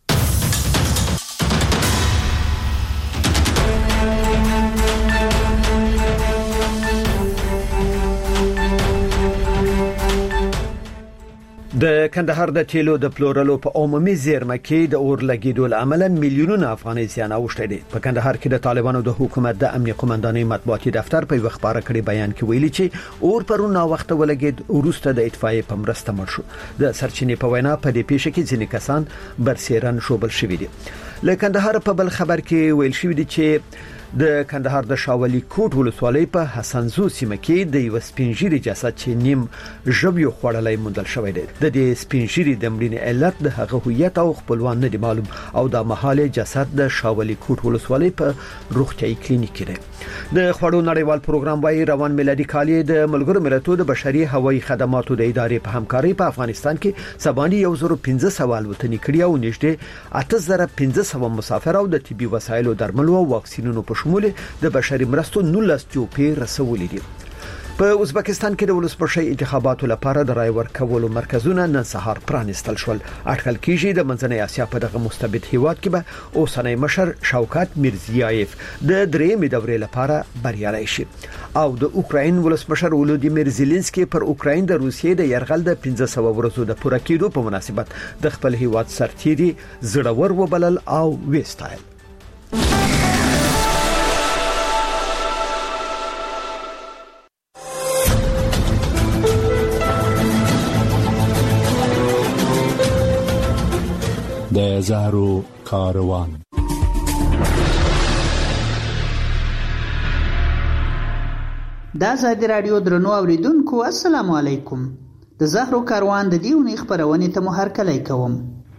د کندهار د تیلو د پلورلو په عمومي زیرمه کې د اور لګیدو لامل میلیونونه افغانۍ زیان اوښتي دي. په کندهار کې د طالبانو د حکومت د امنیت قومندانۍ مطبوعاتي دفتر په وخت خبره کړي بیان کې ویلي چې اور پرون نا وخت ولګید وروسته د اطفائیې په مرسته مړ شو. د سرچینې په وینا په دې پیښه کې ځینې کسان برسیرن شوبل شوي دي. له کندهار په بل خبر کې ویل شوی دی چې د کندهار د شاولي کوټ ولسوالۍ په حسنزو سیمه کې د یو سپینجیري جسد چې نیم ژوبیو خوړلای موندل شوی دی. د دې سپینجیري د مړینې علت د هغه هویت او خپلوان نه دی معلوم او د محاله جسد د شاولي کوټ ولسوالۍ په روغتيایي کلینیک کې دی. د خوړو نړیوال پروګرام وايي روان میلادي کال د ملګرو ملتونو د بشري هوایي خدماتو د ادارې په همکارۍ په افغانستان کې سباني یو زره پنځه سوه الوتنې کړې او نږدې اته زره پنځه سوه مسافر او د طبي وسایلو درملو او واکسینونو په شمول د بشري مرستو نولس جوپې رسولې دي. په ازبکستان کې د ولسمشر انتخاباتو لپاره د رای ورکولو مرکزونه نن سهار پرانستل شول. اټکل کیږي د منځنۍ اسیا په دغه مستبد هیواد کې به اوسنۍ مشر شوکت میرزیایف د درېمې دورې لپاره بریالي شي او د اوکراین ولسمشر ولودیمیر زيلنسکي پر اوکراین د روسیې د يرغل د پنځه سوه ورځو د پوره کېدو په مناسبت د خپل هیواد سرتیري زړور وبلل او وستایل. د زهرو کاروان. د ازادي رادیو درنو اوریدونکو السلام علیکم. د زهرو کاروان د دیونی خبرونه ته مو هرکلی کوم.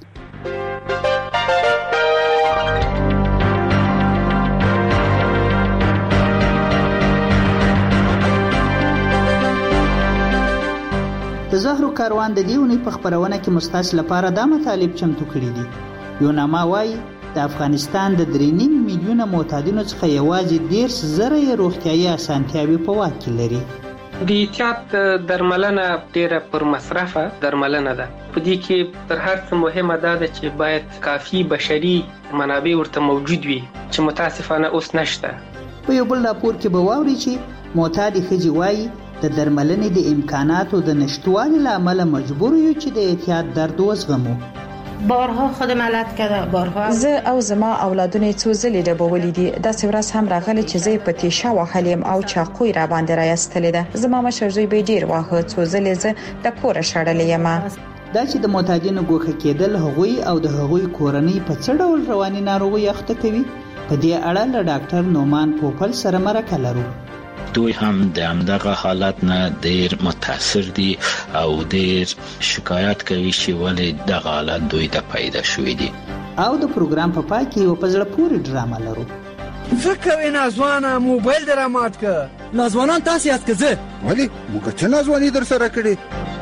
د زهرو کاروان د دیونی په خبرونه کې مستاس لپاره د مطالب چمتو کړی دي. یو نامه وايي د افغانستان د درې نیم میلیونه معتادینو څخه یوازې دیرش زره روغتیایي اسانتیاوي په واک کې لري. د احتیاط درملنه ډیره پر مصرفه درملنه ده. په دې کې تر هر څه مهمه ده چې باید کافي بشري منابع ورته موجود وي چې متاسفانه اوس نشته. په یو بل راپور کې به واوري چې معتادي ښځې وايي د درملنې د امکاناتو د نشټوالي لامل مجبور یو چې د احتیاط درد وزغمو. بارها خودم علت کرده بارها زه او زما اولادونه څو ځلې ډبولې دي. دا څورس هم راغله چې زه په تیشا وهلم او چاقوی را باندې راستلې ده. زما مشر زوی به ډیر واه څو ځلې زه د کور شړلې یم. دا چې د معتادینو ګوښه کېدل هغوی او د هغوی کورنۍ په څه ډول رواني ناروغي اخته کوي په دې اړه له ډاکټر نومان پوپل سره مرکه لرو. دوی هم د همدغه حالت نه ډیر متاثر دي او ډیر شکایت کوي چې ولې دغه حالت دوی ته پیدا شوی دي. او د پروګرام په پای کې یو په زړه پورې ډرامه لرو. فکر نازوانه موبایل درامات که نازوانان تاسو یاد کړه ولی موږ چې نازوانی در سره کړی.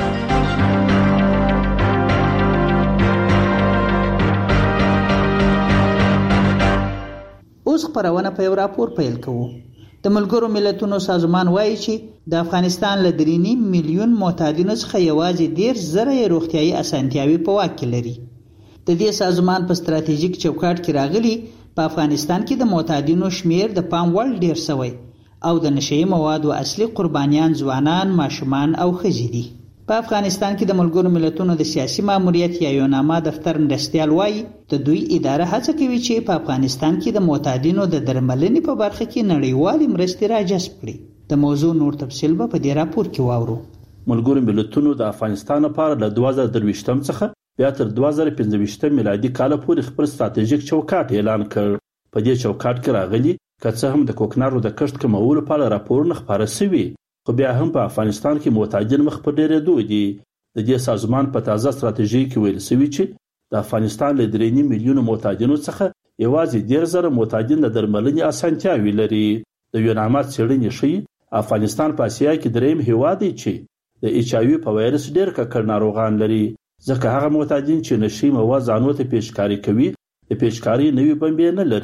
اوس خبرونه په یو راپور پیل کوو. د ملګرو ملتونو سازمان وایي چې د افغانستان له درې نیم میلیون معتادینو څخه یوازې دیرش زره روغتیایي اسانتیاوي په واک کې لري. د دې سازمان په ستراتیژیک چوکاټ کې راغلي په افغانستان کې د معتادینو شمیر د پام وړ ډیر شوی او د نشئی موادو اصلي قربانیان ځوانان، ماشومان او ښځې دي. په افغانستان کې د ملګرو ملتونو د سیاسي ماموریت یا یوناما دفتر مرستیال وایي د دوی اداره هڅه کوي چې په افغانستان کې د معتادینو د درملنې په برخه کې نړیوالې مرستې راجذب کړي. د موضوع نور تفصیل به په دې راپور کې واورو. ملګرو ملتونو د افغانستان لپاره له دوه زره درویشتم څخه بیا تر دوه زره پنځه میلادي کال پورې خپل ستراتیژیک چوکاټ اعلان کړ. په دې چوکاټ کې راغلي که څه هم د کوکنارو د کښت کمولو په اړه راپورونه خپاره شوي خو بیا هم په افغانستان کې معتادین مخ په ډېرېدو دي. د دې سازمان په تازه ستراتیژي کې ویل شوي چې د افغانستان له درې نیم میلیونو معتادینو څخه یوازې ډېر زره معتادین د درملنې اسانتیاوي لري. د یوناما څېړنې ښیي افغانستان په اسیا کې درېیم هیواد دی چې د ایچ آی وي په وایرس ډېر ککړ ناروغان لري ځکه هغه معتادین چې نشي مواد ځانو ته پیشکاري کوي د پیشکاري نوې بمبې نه لري.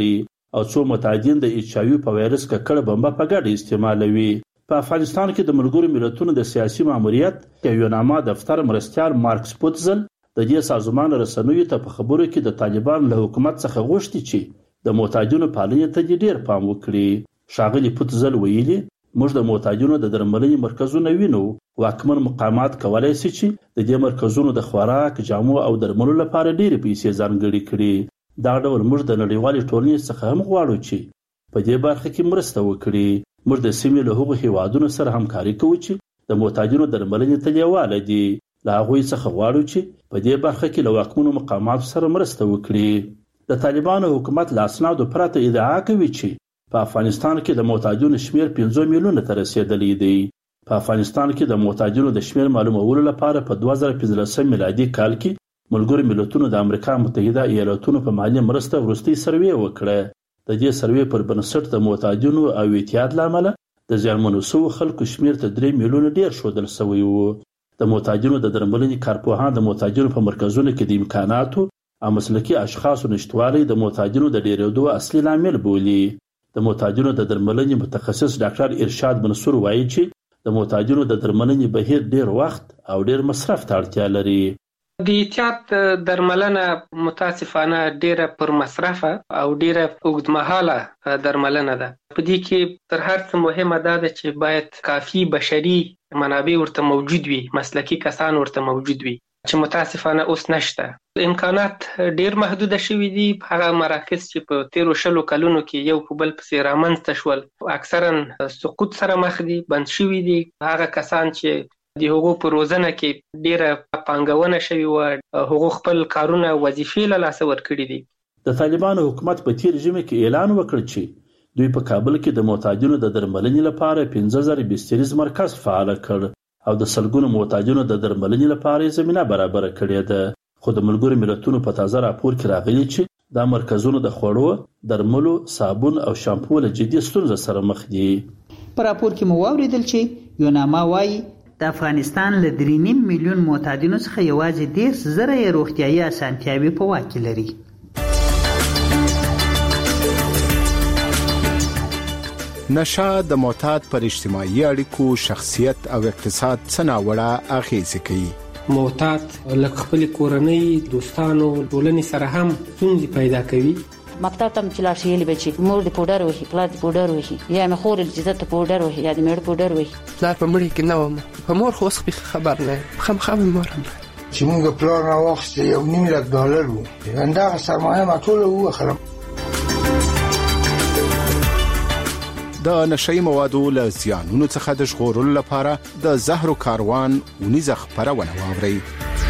او څو متعدین د ایچ آی وي په وایرس ککړه بمبه په ګډه استعمالوي. په افغانستان کې د ملګرو ملتونو د سیاسي ماموریت یوناما دفتر مرستیال مارک سپوتزل د دې سازمان رسنیو ته په خبرو کې د طالبان له حکومت څخه غوښتي چې د محتاجونو پالنې ته ډیر پام وکړي. ښاغلي پوتزل ویلي موږ د محتاجونو د درملنې مرکزونه وینو. واکمن مقامات کولای شي چې د دې مرکزونو د خوراک، جامو او درملو لپاره ډېرې پیسې ځانګړې کړي. دا ډول موږ د نړیوالې ټولنې څخه هم غواړو چې په دې برخه کې مرسته وکړي. موږ د سیمې له هغو هیوادونو سره همکاري کوو چې د محتاجونو درملنې ته لیواله دي. له هغوی څخه غواړو چې په دې برخه کې له واکمنو مقاماتو سره مرسته وکړي. د طالبانو حکومت له اسنادو پرته ادعا کوي چې په افغانستان کې د محتاجونو شمیر پنځه میلیونه ته رسیدلی دی. په افغانستان کې د محتاجونو د شمیر معلومولو لپاره په دوه زره پنځلسم میلادي کال کې ملګرو ملتونو د امریکا متحده ایالاتونو په مالي مرسته وروستۍ سروې وکړه. د دې سروې پر بنسټ د محتاجونو او اعتیاد له امله د زیانمنو شوو خلکو شمیر ته درې میلیونه ډیر ښودل شوی و. د محتاجونو د درملنې کارپوهان د محتاجونو په مرکزونو کې د امکاناتو او مسلکي اشخاصو نشتوالی د محتاجونو د ډیرېدو اصلي لامل بولي. د محتاجونو د درملنې متخصص ډاکټر ارشاد منصور وایي چې د محتاجونو د درملنې بهیر ډیر وخت او ډیر مصرف ته اړتیا لري. د اعتیاد درملنه متاسفانه ډیره پر مصرفه او ډیره اوږدمهاله درملنه ده. په دې کې تر هر څه مهمه ده چې باید کافي بشري منابع ورته موجود وي، مسلکي کسان ورته موجود وي چې متاسفانه اوس نشته. امکانات ډیر محدوده شوي دي. هغه مراکز چې په تیرو شلو کلونو کې یو په بل پسې رامنځته شول اکثرا سقوط سره مخ دي، بند شوي دي. هغه کسان چې د هغو په روزنه کې ډیره پانګونه شوې وه، هغو خپل کارونه وظیفې له لاسه ورکړي دي. د طالبانو حکومت په تیر ژمي کې اعلان وکړ چې دوی په کابل کې د محتاجونو د درملنې لپاره پنځه زره بستریز مرکز فعال کړ او د سلګونو محتاجونو د درملنې لپاره زمینه برابره کړې ده. خو د ملګرو ملتونو په تازه راپور کې راغلي چې دا مرکزونه د خوړو، درملو، صابون او شامپو له جدي ستونزو سره مخ دي. په راپور کې مو واوریدل چې یوناما وایي د افغانستان له درې نیم میلیون معتادینو څخه یوازې دېرش زره یې روغتیایي اسانتیاوې په واک کې لري. نشه د معتاد پر اجتماعي اړیکو، شخصیت او اقتصاد څه ناوړه اغیزې کوي. معتاد له خپل کورنۍ، دوستانو، ټولنې سره هم ستونزې پیدا کوي. مکتب ته چې لاړ شي یې به چې مور دې پوډر وهي، پلار دې پوډر وهي، یا مې خور دې چې ته پوډر وهي یا دې مېړه پوډر وهي. پلار په مړي کې نه وم، په مور خو اوس خبر نه یم، خامخا مې مور هم چې موږ پلار راواخیسته یو نیم لک ډالر و، همدغه سرمایه ما ټوله ووهله. د نشهیي موادو له زیانونو څخه د ژغورلو لپاره د زهرو کاروان ونیزه خپرونه واورئ.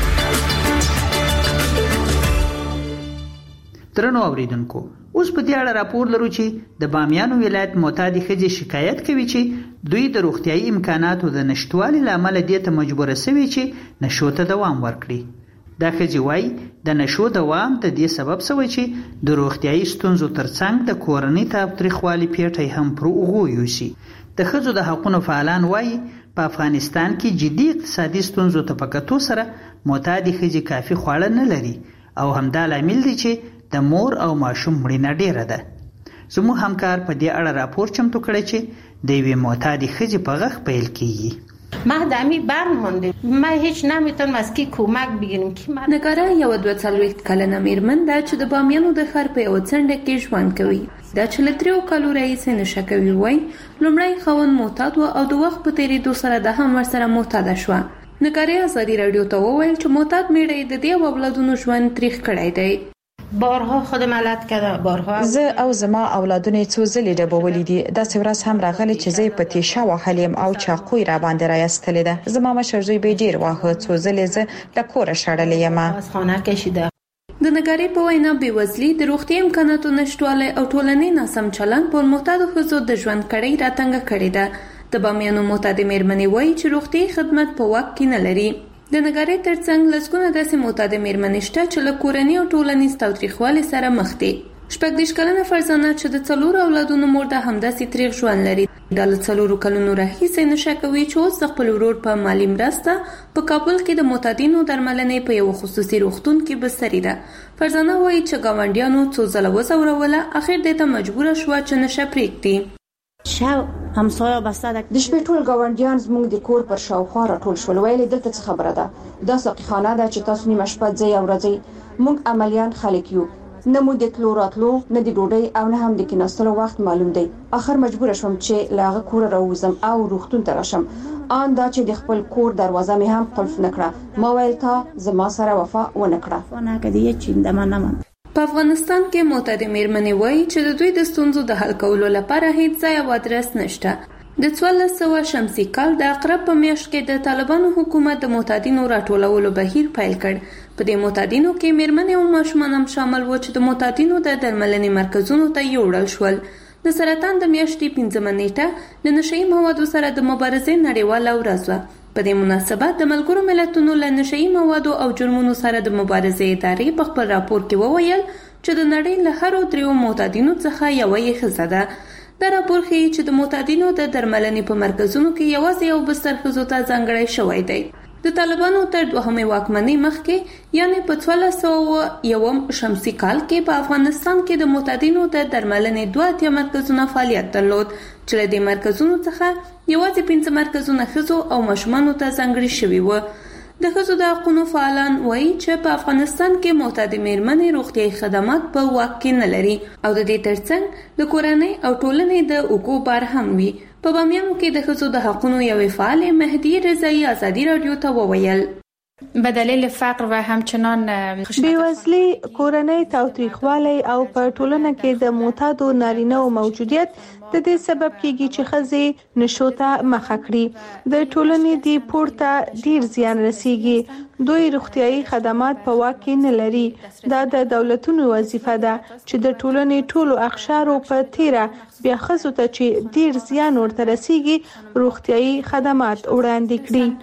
درنو اوریدونکو، اوس په دې اړه راپور لرو چې د بامیانو ولایت معتادې ښځې شکایت کوي چې دوی د روغتیایي امکاناتو د نشتوالي له امله دې ته مجبوره سوي چې نشو ته دوام ورکړي. دا ښځې وایي د نشو دوام د دې سبب سوی چې د روغتیایي ستونزو ترڅنګ د کورنۍ تاوتریخوالي پیټی هم پر اوږو یوسي. د ښځو د حقونو فعالان وایي په افغانستان کې جدي اقتصادي ستونزو ته په کتو سره معتادې ښځې کافي خواړه نه لري او همدا لامل دی چې د مور او ماشوم مړینه ډیره ده. زموږ همکار په دې اړه راپور چمتو کړی چې د یوې معتادې ښځې په غږ پیل کیږي. ما دمی برمانده، ما هیچ نمیتونم از کی کمک بگیرم کی من. نگاره یو دوه څلوېښت کلنه میرمن ده چې د بامیانو د ښار په یوه څنډه کې ژوند کوي. دا چې له دریو کالو راهیسې نشه کوي وایي لومړی خاوند معتاد و او د وخت په تېرېدو سره ده هم ورسره معتاده شوه. نګارې ازادي راډیو ته وویل چې معتاد میړه د دې اولادونو ژوند تریخ کړی دی. بارها خودم علت کرده، بارها زه او زما اولادونه څو ځلې ډبولې دي. داسې ورځ هم راغلی چې زه په تیشه وهلیم او چاقوی را باندې راایستلې ده. زما مشر زوی به ډیر واهه، څو ځلې زه له کوره شړلې یم. از خانه کشیده. د نګارې په وینا بېوزلي، د روغتیا امکاناتو نشتوالی او ټولنې ناسم چلند پر معتادو ښځو د ژوند کړۍ راتنګه کړې ده. د بامیانو معتادې میرمنې وایي چې روغتیایي خدمت په واک کې نه لري. د نګارې ترڅنګ لسګونه داسې معتادې میرمنې شته چې له کورني او ټولنیز تاوتریخوالي سره مخ دي. شپږدېرش کلنه فرزانه چې د څلورو اولادونو مور ده همداسې تریخ ژوند لري. دا له څلورو کلونو راهیسې نشه کوي چې اوس د خپل ورور په مالي مرسته په کابل کې د معتادینو درملنې په یو خصوصي روغتون کې بستري ده. فرزانه وایي چې ګاونډیانو څو ځله وځوروله، اخر دې ته مجبوره شوه چې نشه پرېږدي. شاو همسایه بسته ده. د شپې ټول ګاونډیان زموږ د کور پر شاوخوا راټول شول. ویلې دلته څه خبره ده؟ دا ساقيخانه ده چې تاسو نیمه شپه ځئ او راځئ. موږ عملیان خلک یو، نه مو د تلو راتلو نه د ډوډۍ او نه هم د کیناستلو وخت معلوم دی. اخر مجبور شوم چې له هغه کوره راووځم او روغتون ته راشم. آن دا چې د خپل کور دروازه مې هم قلف نه کړه. ما ویل تا زما سره وفا ونه کړه. په افغانستان کې معتادې میرمنې وایي چې د دوی د ستونزو د حل کولو لپاره هیڅ ځای او ادرس نشته. د څوارلس سوه شمسي کال د اقرب په میاشت کې د طالبانو حکومت د معتادینو راټولولو بهیر پیل کړ. په دې معتادینو کې میرمنې او ماشومان هم شامل و چې د معتادینو د درملنې مرکزونو ته یوړل شول. د سرطان د میاشتې پنځمه نیټه د نشهیي موادو سره د مبارزې نړیواله ورځ وه. په دې مناسبت د ملګرو ملتونو له نشهیي موادو او جرمونو سره د مبارزې ادارې په خپل راپور کې وویل چې د نړۍ له هرو دریو معتادینو څخه یوه یې ښځه ده. دا راپور ښیي چې د معتادینو د درملنې په مرکزونو کې یوازې یو بستر ښځو ته ځانګړی شوی دی. د طالبانو تر دوهمې واکمنۍ مخکې یعنې په څوارلس سوه یوم شمسي کال کې په افغانستان کې د معتادینو د درملنې دوه اتیا مرکزونه فعالیت درلود چې له دې مرکزونو څخه یوازې پنځه مرکزونه ښځو او ماشومانو ته ځانګړي شوي وو. د ښځو د حقونو فعالان وایي چې په افغانستان کې معتادې میرمنې روغتیايي خدمات په واک کې نه لري او د دې ترڅنګ د کورنۍ او ټولنې د اوږو بار هم وي. په بامیانو کې د ښځو د حقونو یوې فعالې مهدیې رضایي ازادي راډیو ته وویل به دلیل فقر و همچنان بیوزلی، کورنۍ تاوتریخوالی او په ټولنه کې د معتادو نارینه‌و موجودیت د دې سبب کیږي چې ښځې نشو ته مخه کړي. د ټولنې دی پورته ډیر زیان رسیږي. دوی روغتیايي خدمات په واک کې نه لري. دا د دولتونو وظیفه ده چې د ټولنې ټولو اقشارو په تیره بیا ښځو ته چې ډیر زیان ورته رسیږي روغتیايي خدمات وړاندې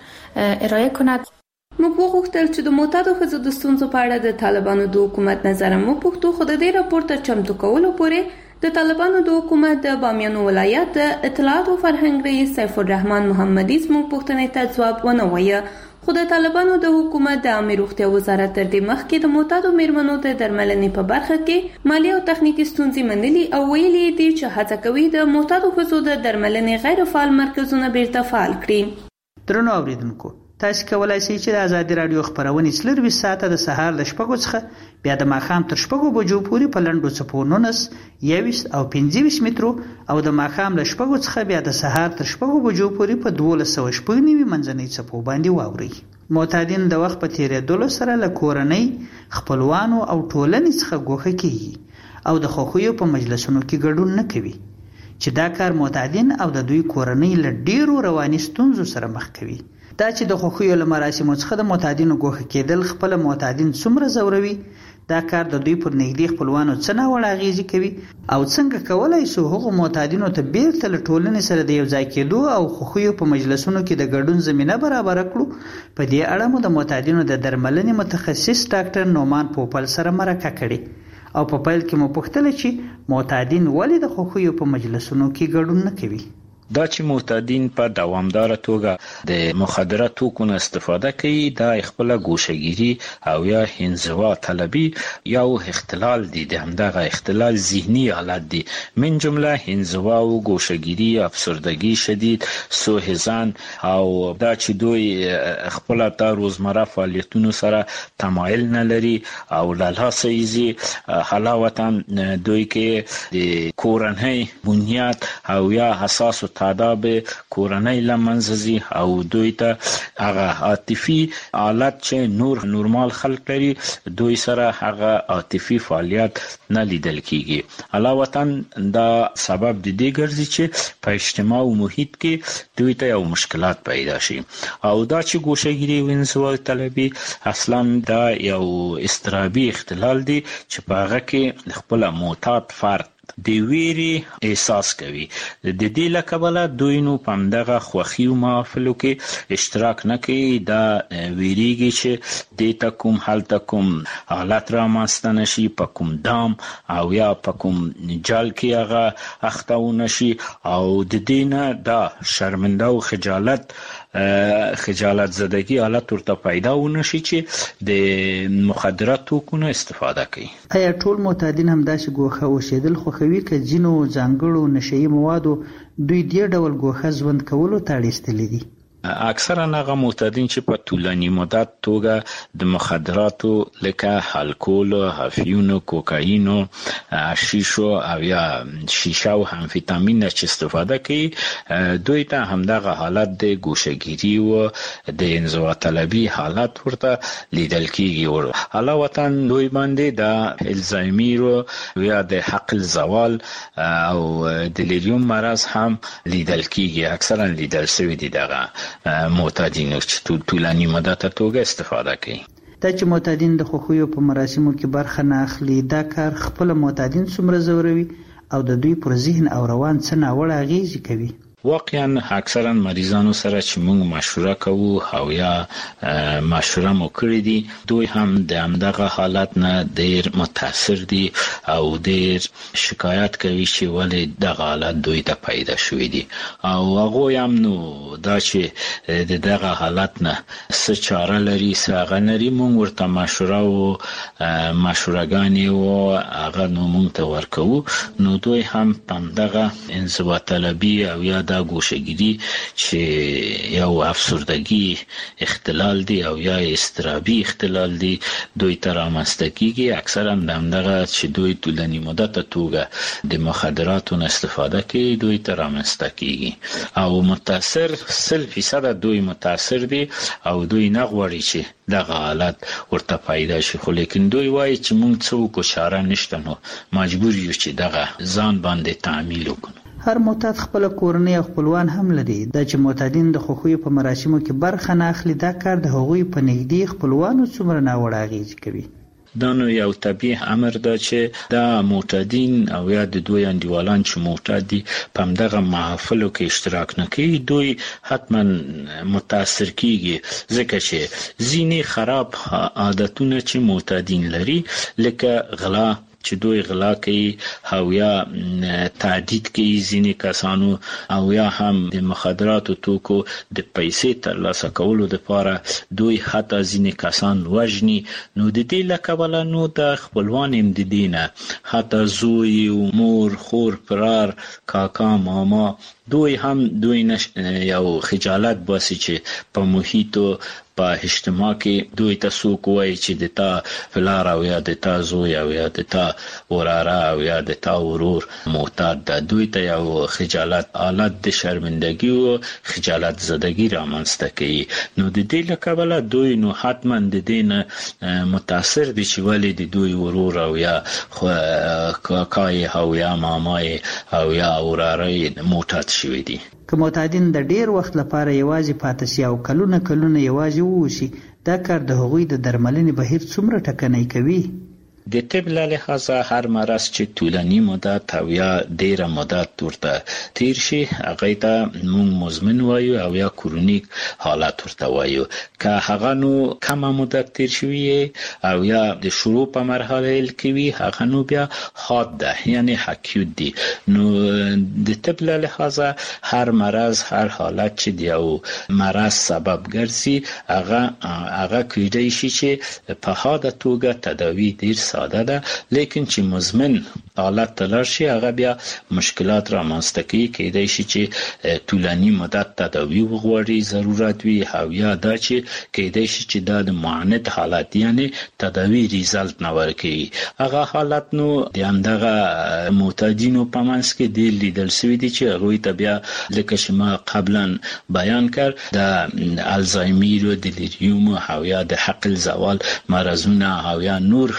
کړي ارائه کند. موږ وغوښتل چې د معتادو ښځو د ستونزو په اړه د طالبانو د حکومت نظر هم وپوښتو، خو د دې راپور تر چمتو کولو پورې د طالبانو د حکومت د بامیانو ولایت د اطلاعات او فرهنګ رئیس سیف الرحمن محمدي زموږ پوښتنې ته ځواب ونه وایه. خو د طالبانو د حکومت د عامه روغتیا وزارت تر دې مخکې د معتادو میرمنو د درملنې په برخه کې مالي او تخنیکي ستونزې منلي او ویلي دي چې هڅه کوي د معتادو ښځو د درملنې غیر فعال مرکزونه بیرته فعال کړي. درنو اوریدونکو، تاسو کولای شئ چې د ازادي رادیو خبرونه څلرویشت ساعته د سهار له شپږو څخه بیا د ماښام تر شپږو بجو پورې په لنډو څپو نولس، یوویشت او پنځه ویشت مترو او د ماښام له شپږو څخه بیا د سهار تر شپږو بجو پورې په دولس سوه شپږ نوي منځنۍ څپو باندې واورئ. معتادین د وخت په تیریدلو سره له کورنۍ، خپلوانو او ټولنې څخه ګوښه کیږي او د خوښیو په مجلسونو کې ګډون نه کوي چې دا کار معتادین او د دوی کورنۍ له ډیرو رواني ستونزو سره مخ کوي. دا چې د خوښیو له مراسمو څخه د معتادینو ګوښه کېدل خپل معتادین څومره ځوروي، دا کار د دوی پر نږدې خپلوانو څه ناوړه اغیزې کوي او څنګه کولای شو هغو معتادینو ته بیرته له ټولنې سره د یو ځای کېدو او خوښیو په مجلسونو کې د ګډون زمینه برابره کړو. په دې اړه مو د معتادینو د درملنې متخصص ډاکټر نومان پوپل سره مرکه کړې او په پیل کې مو پوښتل چې معتادین ولې د خوښیو په مجلسونو کې ګډون نه کوي. دا چې معتادین په دوامداره توګه د مخدره توکو نه استفاده کوي دا خپل ګوشهګیری او یا انزوا طلبي یا اختلال دي. د همدغه اختلال ذهني حالت دي، من جمله انزوا او ګوشهګیری، افسردگی شدید، سوء او دا چې دوی خپل د روزمره فعالیتونو سره تمایل نه لري او لالهاسیزي حلاوتن دوی کې د کورنۍ بنیاد او یا حساس تاداب کورنۍ لمنځي او دوی ته هغه عاطفي حالت چې نور نورمال خلک لري دوی سره هغه عاطفي فعالیت نه لیدل کیږي. علاوه دا سبب د دې ګرځي چې په اجتماع او محیط کې دوی ته یو مشکلات پیدا شي او دا چې ګوشهګیری وینځو طلبي اصلا دا یو استرابي اختلال دی چې په هغه کې خپل معتاد فرد د ویری احساس کوي. د دې لکبله دوی نو پمدغه خوخي او محافلو کې اشتراک نه کوي. دا ویریږي چې د تکوم حل تکوم حالت را ماستنه شي په کوم دام او یا په کوم جال کې هغه اختاونه شي او د دینه دا شرمنده او خجالت خجالت زدگی حالت ورته پیدا ونشي چې د مخدرات توکونو استفاده کوي. آیا ټول معتادین هم داسې ګوښه اوسېدل خوښوي که ځینو ځانګړو نشهیي موادو دوی دې ډول ګوښه ژوند کولو ته اړ ایستلي دي؟ اکثرا هغه معتادین چې په طولاني مدت توګه د مخدراتو لکه الکول، هافیون، کوکاین، حشیش او یا شیشه او امفیتامین چې استفاده کوي دوی ته همدغه حالت د ګوشهګیری او د انزوا طلبي حالت ورته لیدل کیږي. علاوه دوی باندې د الزایمر او یا د عقل زوال او دلیریوم مرض هم لیدل کیږي. اکثرا لیدل شوی دي دغه معتادین چې طولاني مدته توګه استفاده کوي. دا چې معتادین د خوښیو په مراسمو کې برخه نه اخلي، دا کار خپل معتادین څومره ځوروي او د دوی پر ذهن او روان څه ناوړه اغیزې کوي؟ واقعا اکثرا مریضانو سره چې موږ مشوره کوو او یا مشوره مو کړې دي دوی هم د همدغه حالت نه ډیر متاثر دي او ډیر شکایت کوي چې ولې دغه حالت دوی ته پیدا شوی دي او هغه هم نو دا چې د دغه حالت نه څه چاره لري څه هغه لري موږ ورته مشوره او مشورهګانې او هغه نو موږ ته ورکوو. نو دوی هم همدغه انزوا طلبي او یا دا ګوشهګیری چې یو افسردگی اختلال دی او یا اضطرابي اختلال دی دوی ته رامنځته کیږي. اکثرا دغه چې دوی طولاني مدته توګه د مخدراتو استفاده کوي دوی ته رامنځته کیږي او متاثر سل فیصد دوی متاثر دي او دوی نه غواړي چې دغه حالت ورته پیدا شي، خو لیکن دوی وایي چې موږ څه وکړو چاره نشته نو مجبور یو چې دغه ځان باندې تعمیل وکړو. هر معتاد خپل کورنۍ او خپلوان هم لري. دا چې معتادین د خوښیو په مراسمو کې برخه نه اخلي دا کار د هغوی په نږدې خپلوانو څومره ناوړه اغیزې کوي؟ دا نو یو طبیعي امر ده چې دا معتادین او یا د دوی انډیوالان چې معتاد دي په همدغه محافلو کې اشتراک نه کوي دوی حتما متاثر کیږي ځکه چې ځینې خراب عادتونه چې معتادین لري لکه غلا چې دوی غلا کوي او یا تعدید کوي ځینې کسانو او یا هم د مخدراتو توکو د پیسې ترلاسه کولو لپاره دوی حتی ځینې کسان وژني. نو د دې له کبله نو د خپلوان هم د دې نه حتی زوی او مور خور پرار کاکا ماما دوی هم دوی نش... یو خجالت باسي چې په محیطو په اجتماع کې دوی ته څوک وایي چې د تا فلار او یا د تا زوی او یا د تا وراره او یا د تا ورور معتاد ده. دوی ته یو خجالت حالت د شرمندگی او خجالت زدگی رامنځته کوي. نو د دې له کبله دوی نو حتما د دې نه متاثر دي چې ولې د دوی ورور او یا کاکای او یا مامای او یا وراره معتاد شوی دي. که معتادین د ډیر وخت لپاره یوازې پاتې شي او کلونه کلونه یوازې ووسي دا کار د هغوی د درملنې بهیر څومره ټکنی کوي؟ د طب له لحاظه هر مرض چې طولاني مدت او یا ډیره مدت ورته تیر شي هغه ته موږ مزمن وایو او یا کرونیک حالت ورته وایو. که هغه نو کم مدت تیر شوی او یا د شروع په مرحله کې وي هغه نو بیا حاد ده یعنی اکیوت دی. نو د طب له لحاظه هر مرض هر حالت چې دی او مرض سبب ګرځي هغه هغه کېدای شي چې په حاده توګه تداوی ډیر ساده ده لیکن چې مزمن حالت تلر شي هغه بیا مشکلات را منځته کوي. کېدای شي چې طولاني مدت تداوی وغواړي ضرورت وي او یا دا چې کېدای شي چې دا د معاند حالت یعنی تداوی ریزلټ نه ورکوي. هغه حالت نو د همدغه معتادینو په منځ کې ډېر لیدل شوي دي چې هغوی ته بیا لکه چې ما قبلا بیان کړ د الزایمر او دلیریوم او یا د عقل زوال مرضونه او یا نور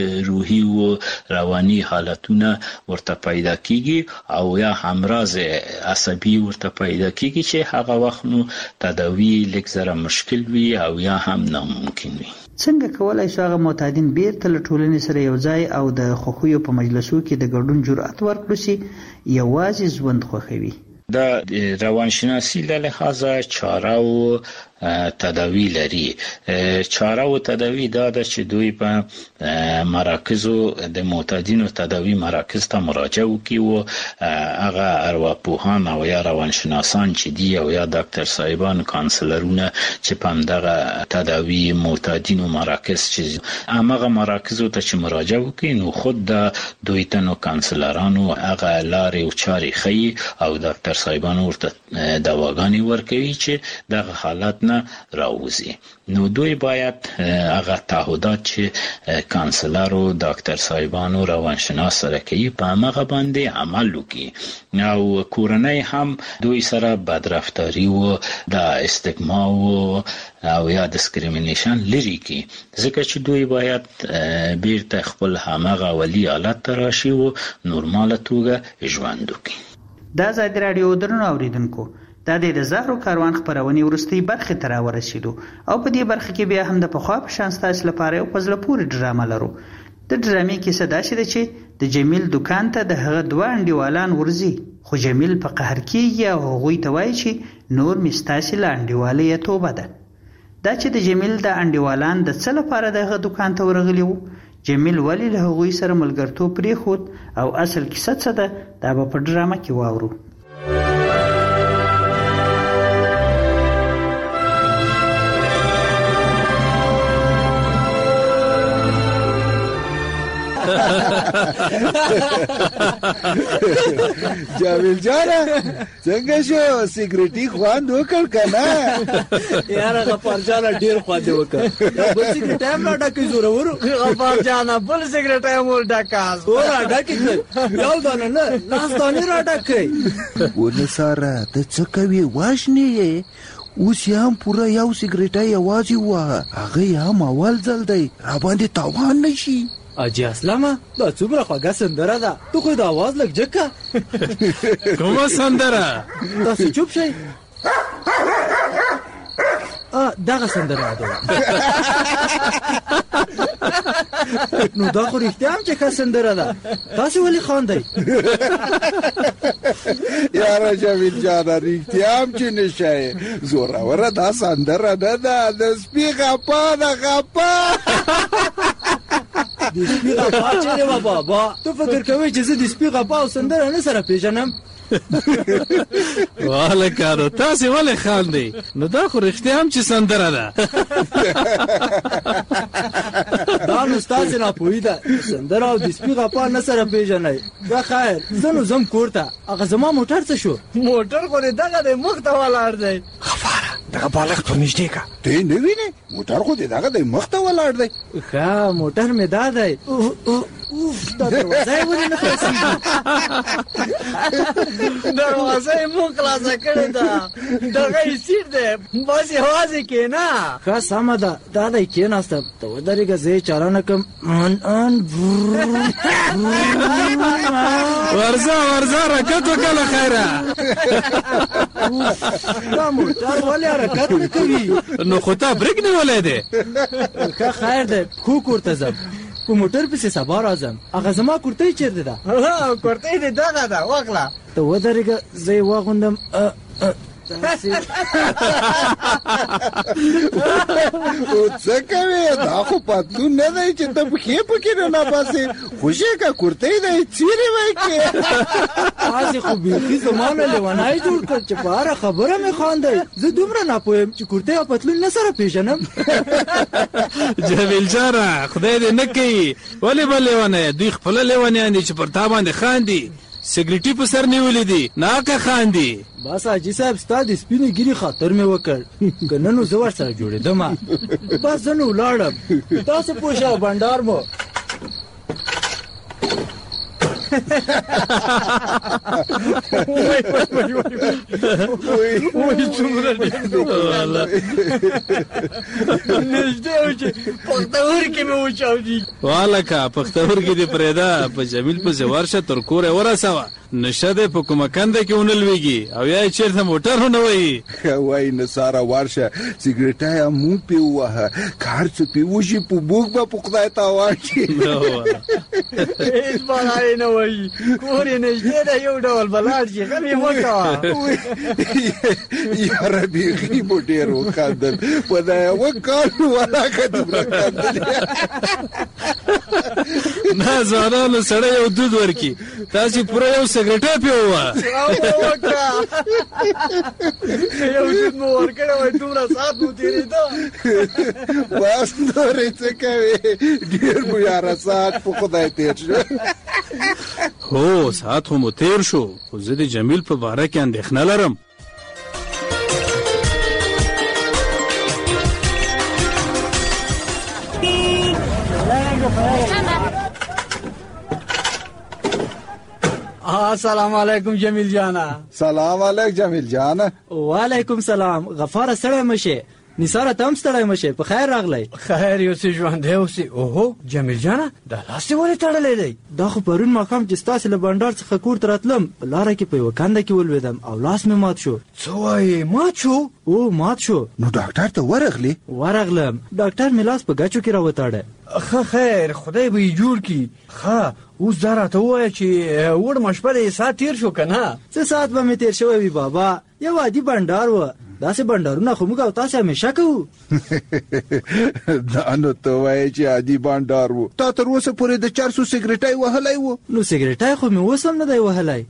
روحي او رواني حالتونه ورته پیدا کیږي او یا همراز عصبي ورته پیدا کیږي چې هغه وخت نو تداوی لیک زره مشکل وي او یا هم ناممکن وي. څنګه کولای شو هغه معتادین بیرته له ټولنې سره یو ځای او د خوښیو په مجلسو کې د ګډون جرأت ورکړي چې یوازې ژوند خوښوي؟ دا روانشناسي له لحاظه چاره او تداوی لري. چاره او تداوی دا د چې دوی په مراکزو د معتادینو تداوی مراکز ته مراجعه وکړي او هغه ارواپوهان او یا روانشناسان چې دی او یا ډاکټر صاحبان کانسلرونه چې په دغه تداوی معتادینو مراکز چې هغه مراکزو ته چې مراجعه وکړي نو خود د دوی تنو کانسلرانو هغه لارې او چارې خي او ډاکټر صاحبان ورته دواګانې ورکوي چې دغه حالت نه راوځي. نو دوی باید هغه تعهدات چې کانسلر او ډاکټر صاحبانو روانشناس سره کوي په هغه باندې عمل وکړي او کورنۍ هم دوی سره بدرفتاری او د استګما او یا ډیسکریمینیشن لري کی ځکه چې دوی باید بیرته خپل همغه ولی حالت تراشي او نورماله توګه ژوند وکړي. دا زاد رادیو درنو اوریدونکو دا د زهرو کاروان خبرونې ورستۍ برخه تر ورسېدو او په دې برخه کې بیا هم د پخوا په شان ستاسو لپاره یو پزله پوری ډرامه لرو. د ډرامې کې څه داسې ده چې د جمیل دکان ته د هغه دوه انډیوالان ورځي خو جمیل په قهر کېږي او هغوی ته وایي چې نور مې ستاسې له انډیوالۍ یې توبه ده. دا چې د جمیل د انډیوالان د څه لپاره د هغه دکان ته ورغلي وو، جمیل ولې له هغوی سره ملګرتوب پرېښود او اصل کیسه څه ده، دا به په ډرامه کې واورو. جاویل جانا څنګه شو سیګریټي خوان وکړ کنه؟ یاره غفار جانا ډیر خواده وکړ. بل سیګریټ هم را ډکې زوره ورو غفار جانا بل سیګریټ هم ور ډکاس ور ډکې یو دانه نه لاس دانه را ډکې ونه ساره ته څه کوي واشنی اوس هم پورا یو سیګریټ یوازې وه هغه هم اول ځل دی را باندې تاوان نشي. اجي اسلامه دا څومره خوږه سندره ده، تو خو د आवाज لږ جکه. کومه سندره؟ تاسو چوپ شئ. ا دغه سندره ده. نو دا خو رښتیا هم چې ښه سندره ده، تاسو ولې خاندئ؟ یاره جاوید جانا رښتیا هم چې نشئ زوروره دا سندره نه ده، د سپي غپا ده غپا. د سپي غپا چې دی بابا، تو فکر کوي چې زه د سپي غپا او سندره نه سره پیژنم؟ واله کارو تاسې ولې خاندئ؟ نو دا خو رښتیا هم چې سندره ده. دا نو ستاسې ناپوهي ده، سندره او د سپي غپا نه سره پیژنئ. دا خیر زه نو ځم کور ته. هغه زما موټر څه شو؟ موټر خو دې دغه دی مخ ته ولاړ دی. غفاره دغه بالښت ور نږدې که ته یې نه وینې؟ موټر خو دې دغه دی مخ ته ولاړ دی. ښه موټر مې دا دی. اوف دا دروازه یې ولې نه خلاصېږي؟ دروازه یې مو خلاصه کړې ده، دغه یې سیټ دی، بس یوازې کښېنه. ښه سمه ده دا دی کښېناسته، ته ودرېږه زه یې چاره نه کړم. ورځه ورځه حرکت وکړه له خیره. دا موټر ولې حرکت نه کوي؟ نو خو تا برېک نیولی دی. ښه خیر دی خو کور ته ځم، په موټر پسې سبا راځم. هغه زما کورتۍ چیرته ده؟ کورتۍ دې دغه ده واخله. ته ودرېږه زه یې واغوندم. څه کوې؟ دا خو پتلون نه دی چې ته پښې پکې نه نباسې، خوشې که کورتۍ دی څیرې وی کې. تاسې خو بیخي زما نه لیونی جوړ کړ چې په هره خبره مې خاندئ. زه دومره ناپوهیم چې کورتۍ او پتلون نه سره پیژنم. جمیل جاره خدای دې نه کوي، ولې به لیونی؟ دوی خپله لیونیان دي چې پر تا باندې خاندي. سیګریټي په سر نیولې دي ناکه خاندي. بس حاجي صاحب ستا د سپینې ګیرې خاطر مې وکړ، که نه نو زه ورسره جوړېدم. بس زه نو ولاړم، تاسو پوه شه بنډار مو. وای وای وای وای څومره نږدې و چې پختورکې مې وچاودي. والکه پختورکې دې پرېږده، په جمیل پسې ورشه تر کوره ورسوه. نشه دې په کومه کنده کې ونه لوېږي او یا یې چېرته موټر ونه وهي. وایي نثاره ورشه سګرېټه یې مونږ پې ووهه، که هر څه پې وشي په موږ به په خدای تاوان شي. هېڅ بلا یې نه وایي، کور یې نږدې ده، یو ډول به لاړ شي، غم یې مه کوه. یاره بیخي مو ډېر وخندل، په دا یوه کال ولاکه دومره خندل. نه ځوانانو سړی یو دود ورکړي، تاسې پوره یو سګرېټه پې ووهه. یو دود مو ورکړی وای، دومره ساعت مو تېرېده. بس نورې څه کوې، ډېر مو یاره ساعت په خدای تېر شو. هو ساعت خو مو تېر شو، خو زه د جمیل په باره کې اندېښنه لرم. السلام علیکم جمیل جانا. سلام علیکم جمیل جانا. وعلیکم سلام. غفاره ستړی مشه، نثاره ته هم ستړی مشه، په خیر راغلی. خیر یو څه ژوندی اوسې. اوهو جمیل جانا دا لاس دې ولې تړلی دی؟ دا خو پرون ماښام چې ستاسې له بنډار څخه کور ته راتلم، په لاره کې په یوه کنده کې ولوېدم او لاس مې مات شو. څه وایې مات شو؟ او مات شو. نو ډاکټر ته ورغلی؟ ورغلم، ډاکټر مې لاس په ګچو کې راوتاړه. ښه خیر خدای به یې جوړ کړي. ښه اوس دا راته ووایه چې وړمه شپه د ساعت تېر شو که نه؟ څه ساعت به مې تېر شوی وي بابا، یو عادي بنډار و. داسې بنډارونه خو موږ او تاسې همیشه کوو. دا نو ته وایې چې عادي بنډار و، تا تر اوسه پورې د چرسو سګرېټی وهلی و؟ نو سګرېټی خو مې اوس هم نه دی وهلی.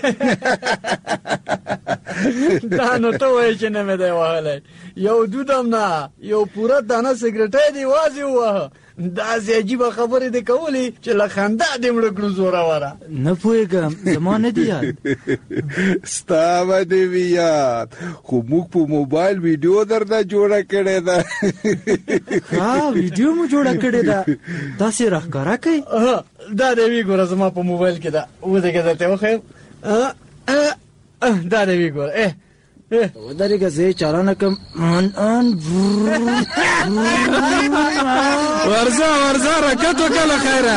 دا نو ته وایې چې نه مې دی وهلی، یو دود هم نه، یو پوره دانه سګرېټی دی یوازې ووهه. داسې عجیبه خبرې دې کولې چې له خندا دې مړه کړو زوروره. نه پوهېږم، زما نه دي یاد. ستا به دې وي یاد، خو موږ په موبایل ویډیو درنه جوړه کړې ده. ها ویډیو مو جوړه کړې ده؟ داسې راښکاره کوي؟ دا دې وی ګوره زما په موبایل کې ده، ودرېږه درته یې وښیم. دا دې وی ګوره ودرېږه زه یې چالانه کړم. ورځه ورځه حرکت وکړه له خیره.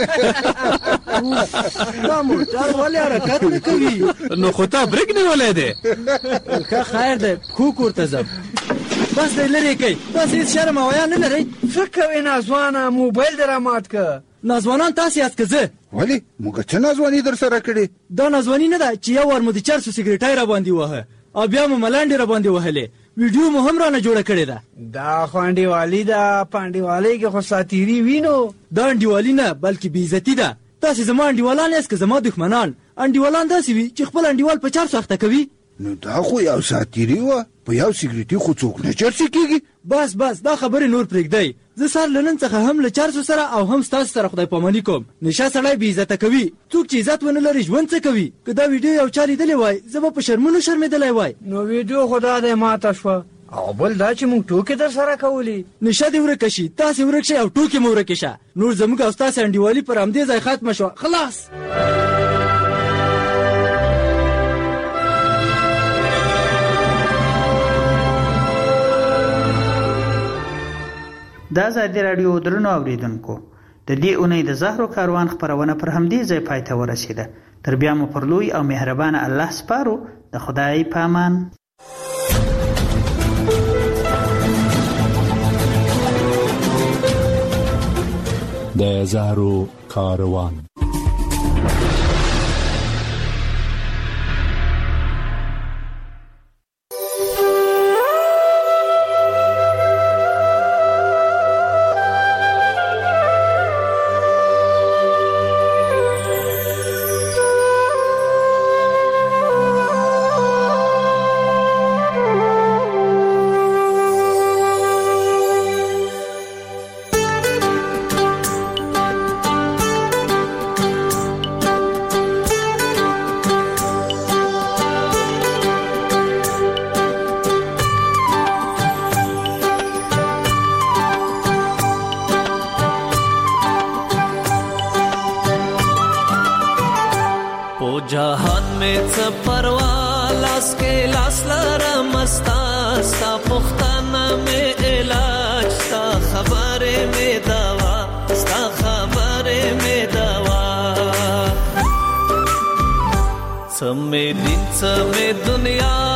دا موټر ولې حرکت نه کوي؟ نو خو تا بریک نیولی دی. ښه خیر دی، پښو کور ته ځم. بس دی لرې کوي، تاسې هېڅ شرم او حیا نه لرئ؟ څه کوې نازوانه، موبایل دې رامات که. نازوانان تاسې یاست که زه؟ ولې موږ څه نازواني در سره کړې؟ دا نازواني نه ده چې یو وار مو د چرسو سګرېټی را باندې وهه او بیا مو ملانډې را باندې وهلې، ویډیو مو هم رانه جوړه کړې ده. دا خو انډیوالي ده، په انډیوالۍ کې خو ساتیري وي. نو دا انډیوالي نه بلکې بېعزتي ده. تاسې زما انډیوالان یاست که زما دښمنان؟ انډیوالان داسې وي چې خپل انډیوال په چرسو اخته کوي. نو دا خو یو ساتیري وه، په یو سګرېټي خو څوک نه چرسي کېږي. بس بس دا خبرې نور پرېږدئ. زه سر له نن څخه هم له چرسو سره او هم ستاسو سره خدای پاماني کوم. نشه سړی بې عزته کوي، څوک چې عزت ونه لري ژوند څه کوي؟ که دا ویډیو یو چا لیدلی وای زه به په شرمونو شرمېدلی وای. نو ویډیو خو دا دی ماته شوه، او بل دا چې موږ ټوکې در سره کولې. نشه دې ورکه شي، تاسې ورک شئ او ټوکې مو ورکې شه. نور زموږ او ستاسې انډیوالي پر همدې ځای ختمه شوه، خلاص. د ازادي راډیو درنو اوریدونکو، د دې اونۍ د زهرو کاروان خپرونه پر همدې ځای پای ته ورسېده. تر بیا مو پر لوی او مهربانه الله سپارو. د خدای په امان. د زهرو کاروان. مې څه پروا لاس کې لاس لرم ستا ستا پوښتنه مې علاج ستا خبرې مې دوا ستا خبرې مې دوا څه مې دین څه مې دنیا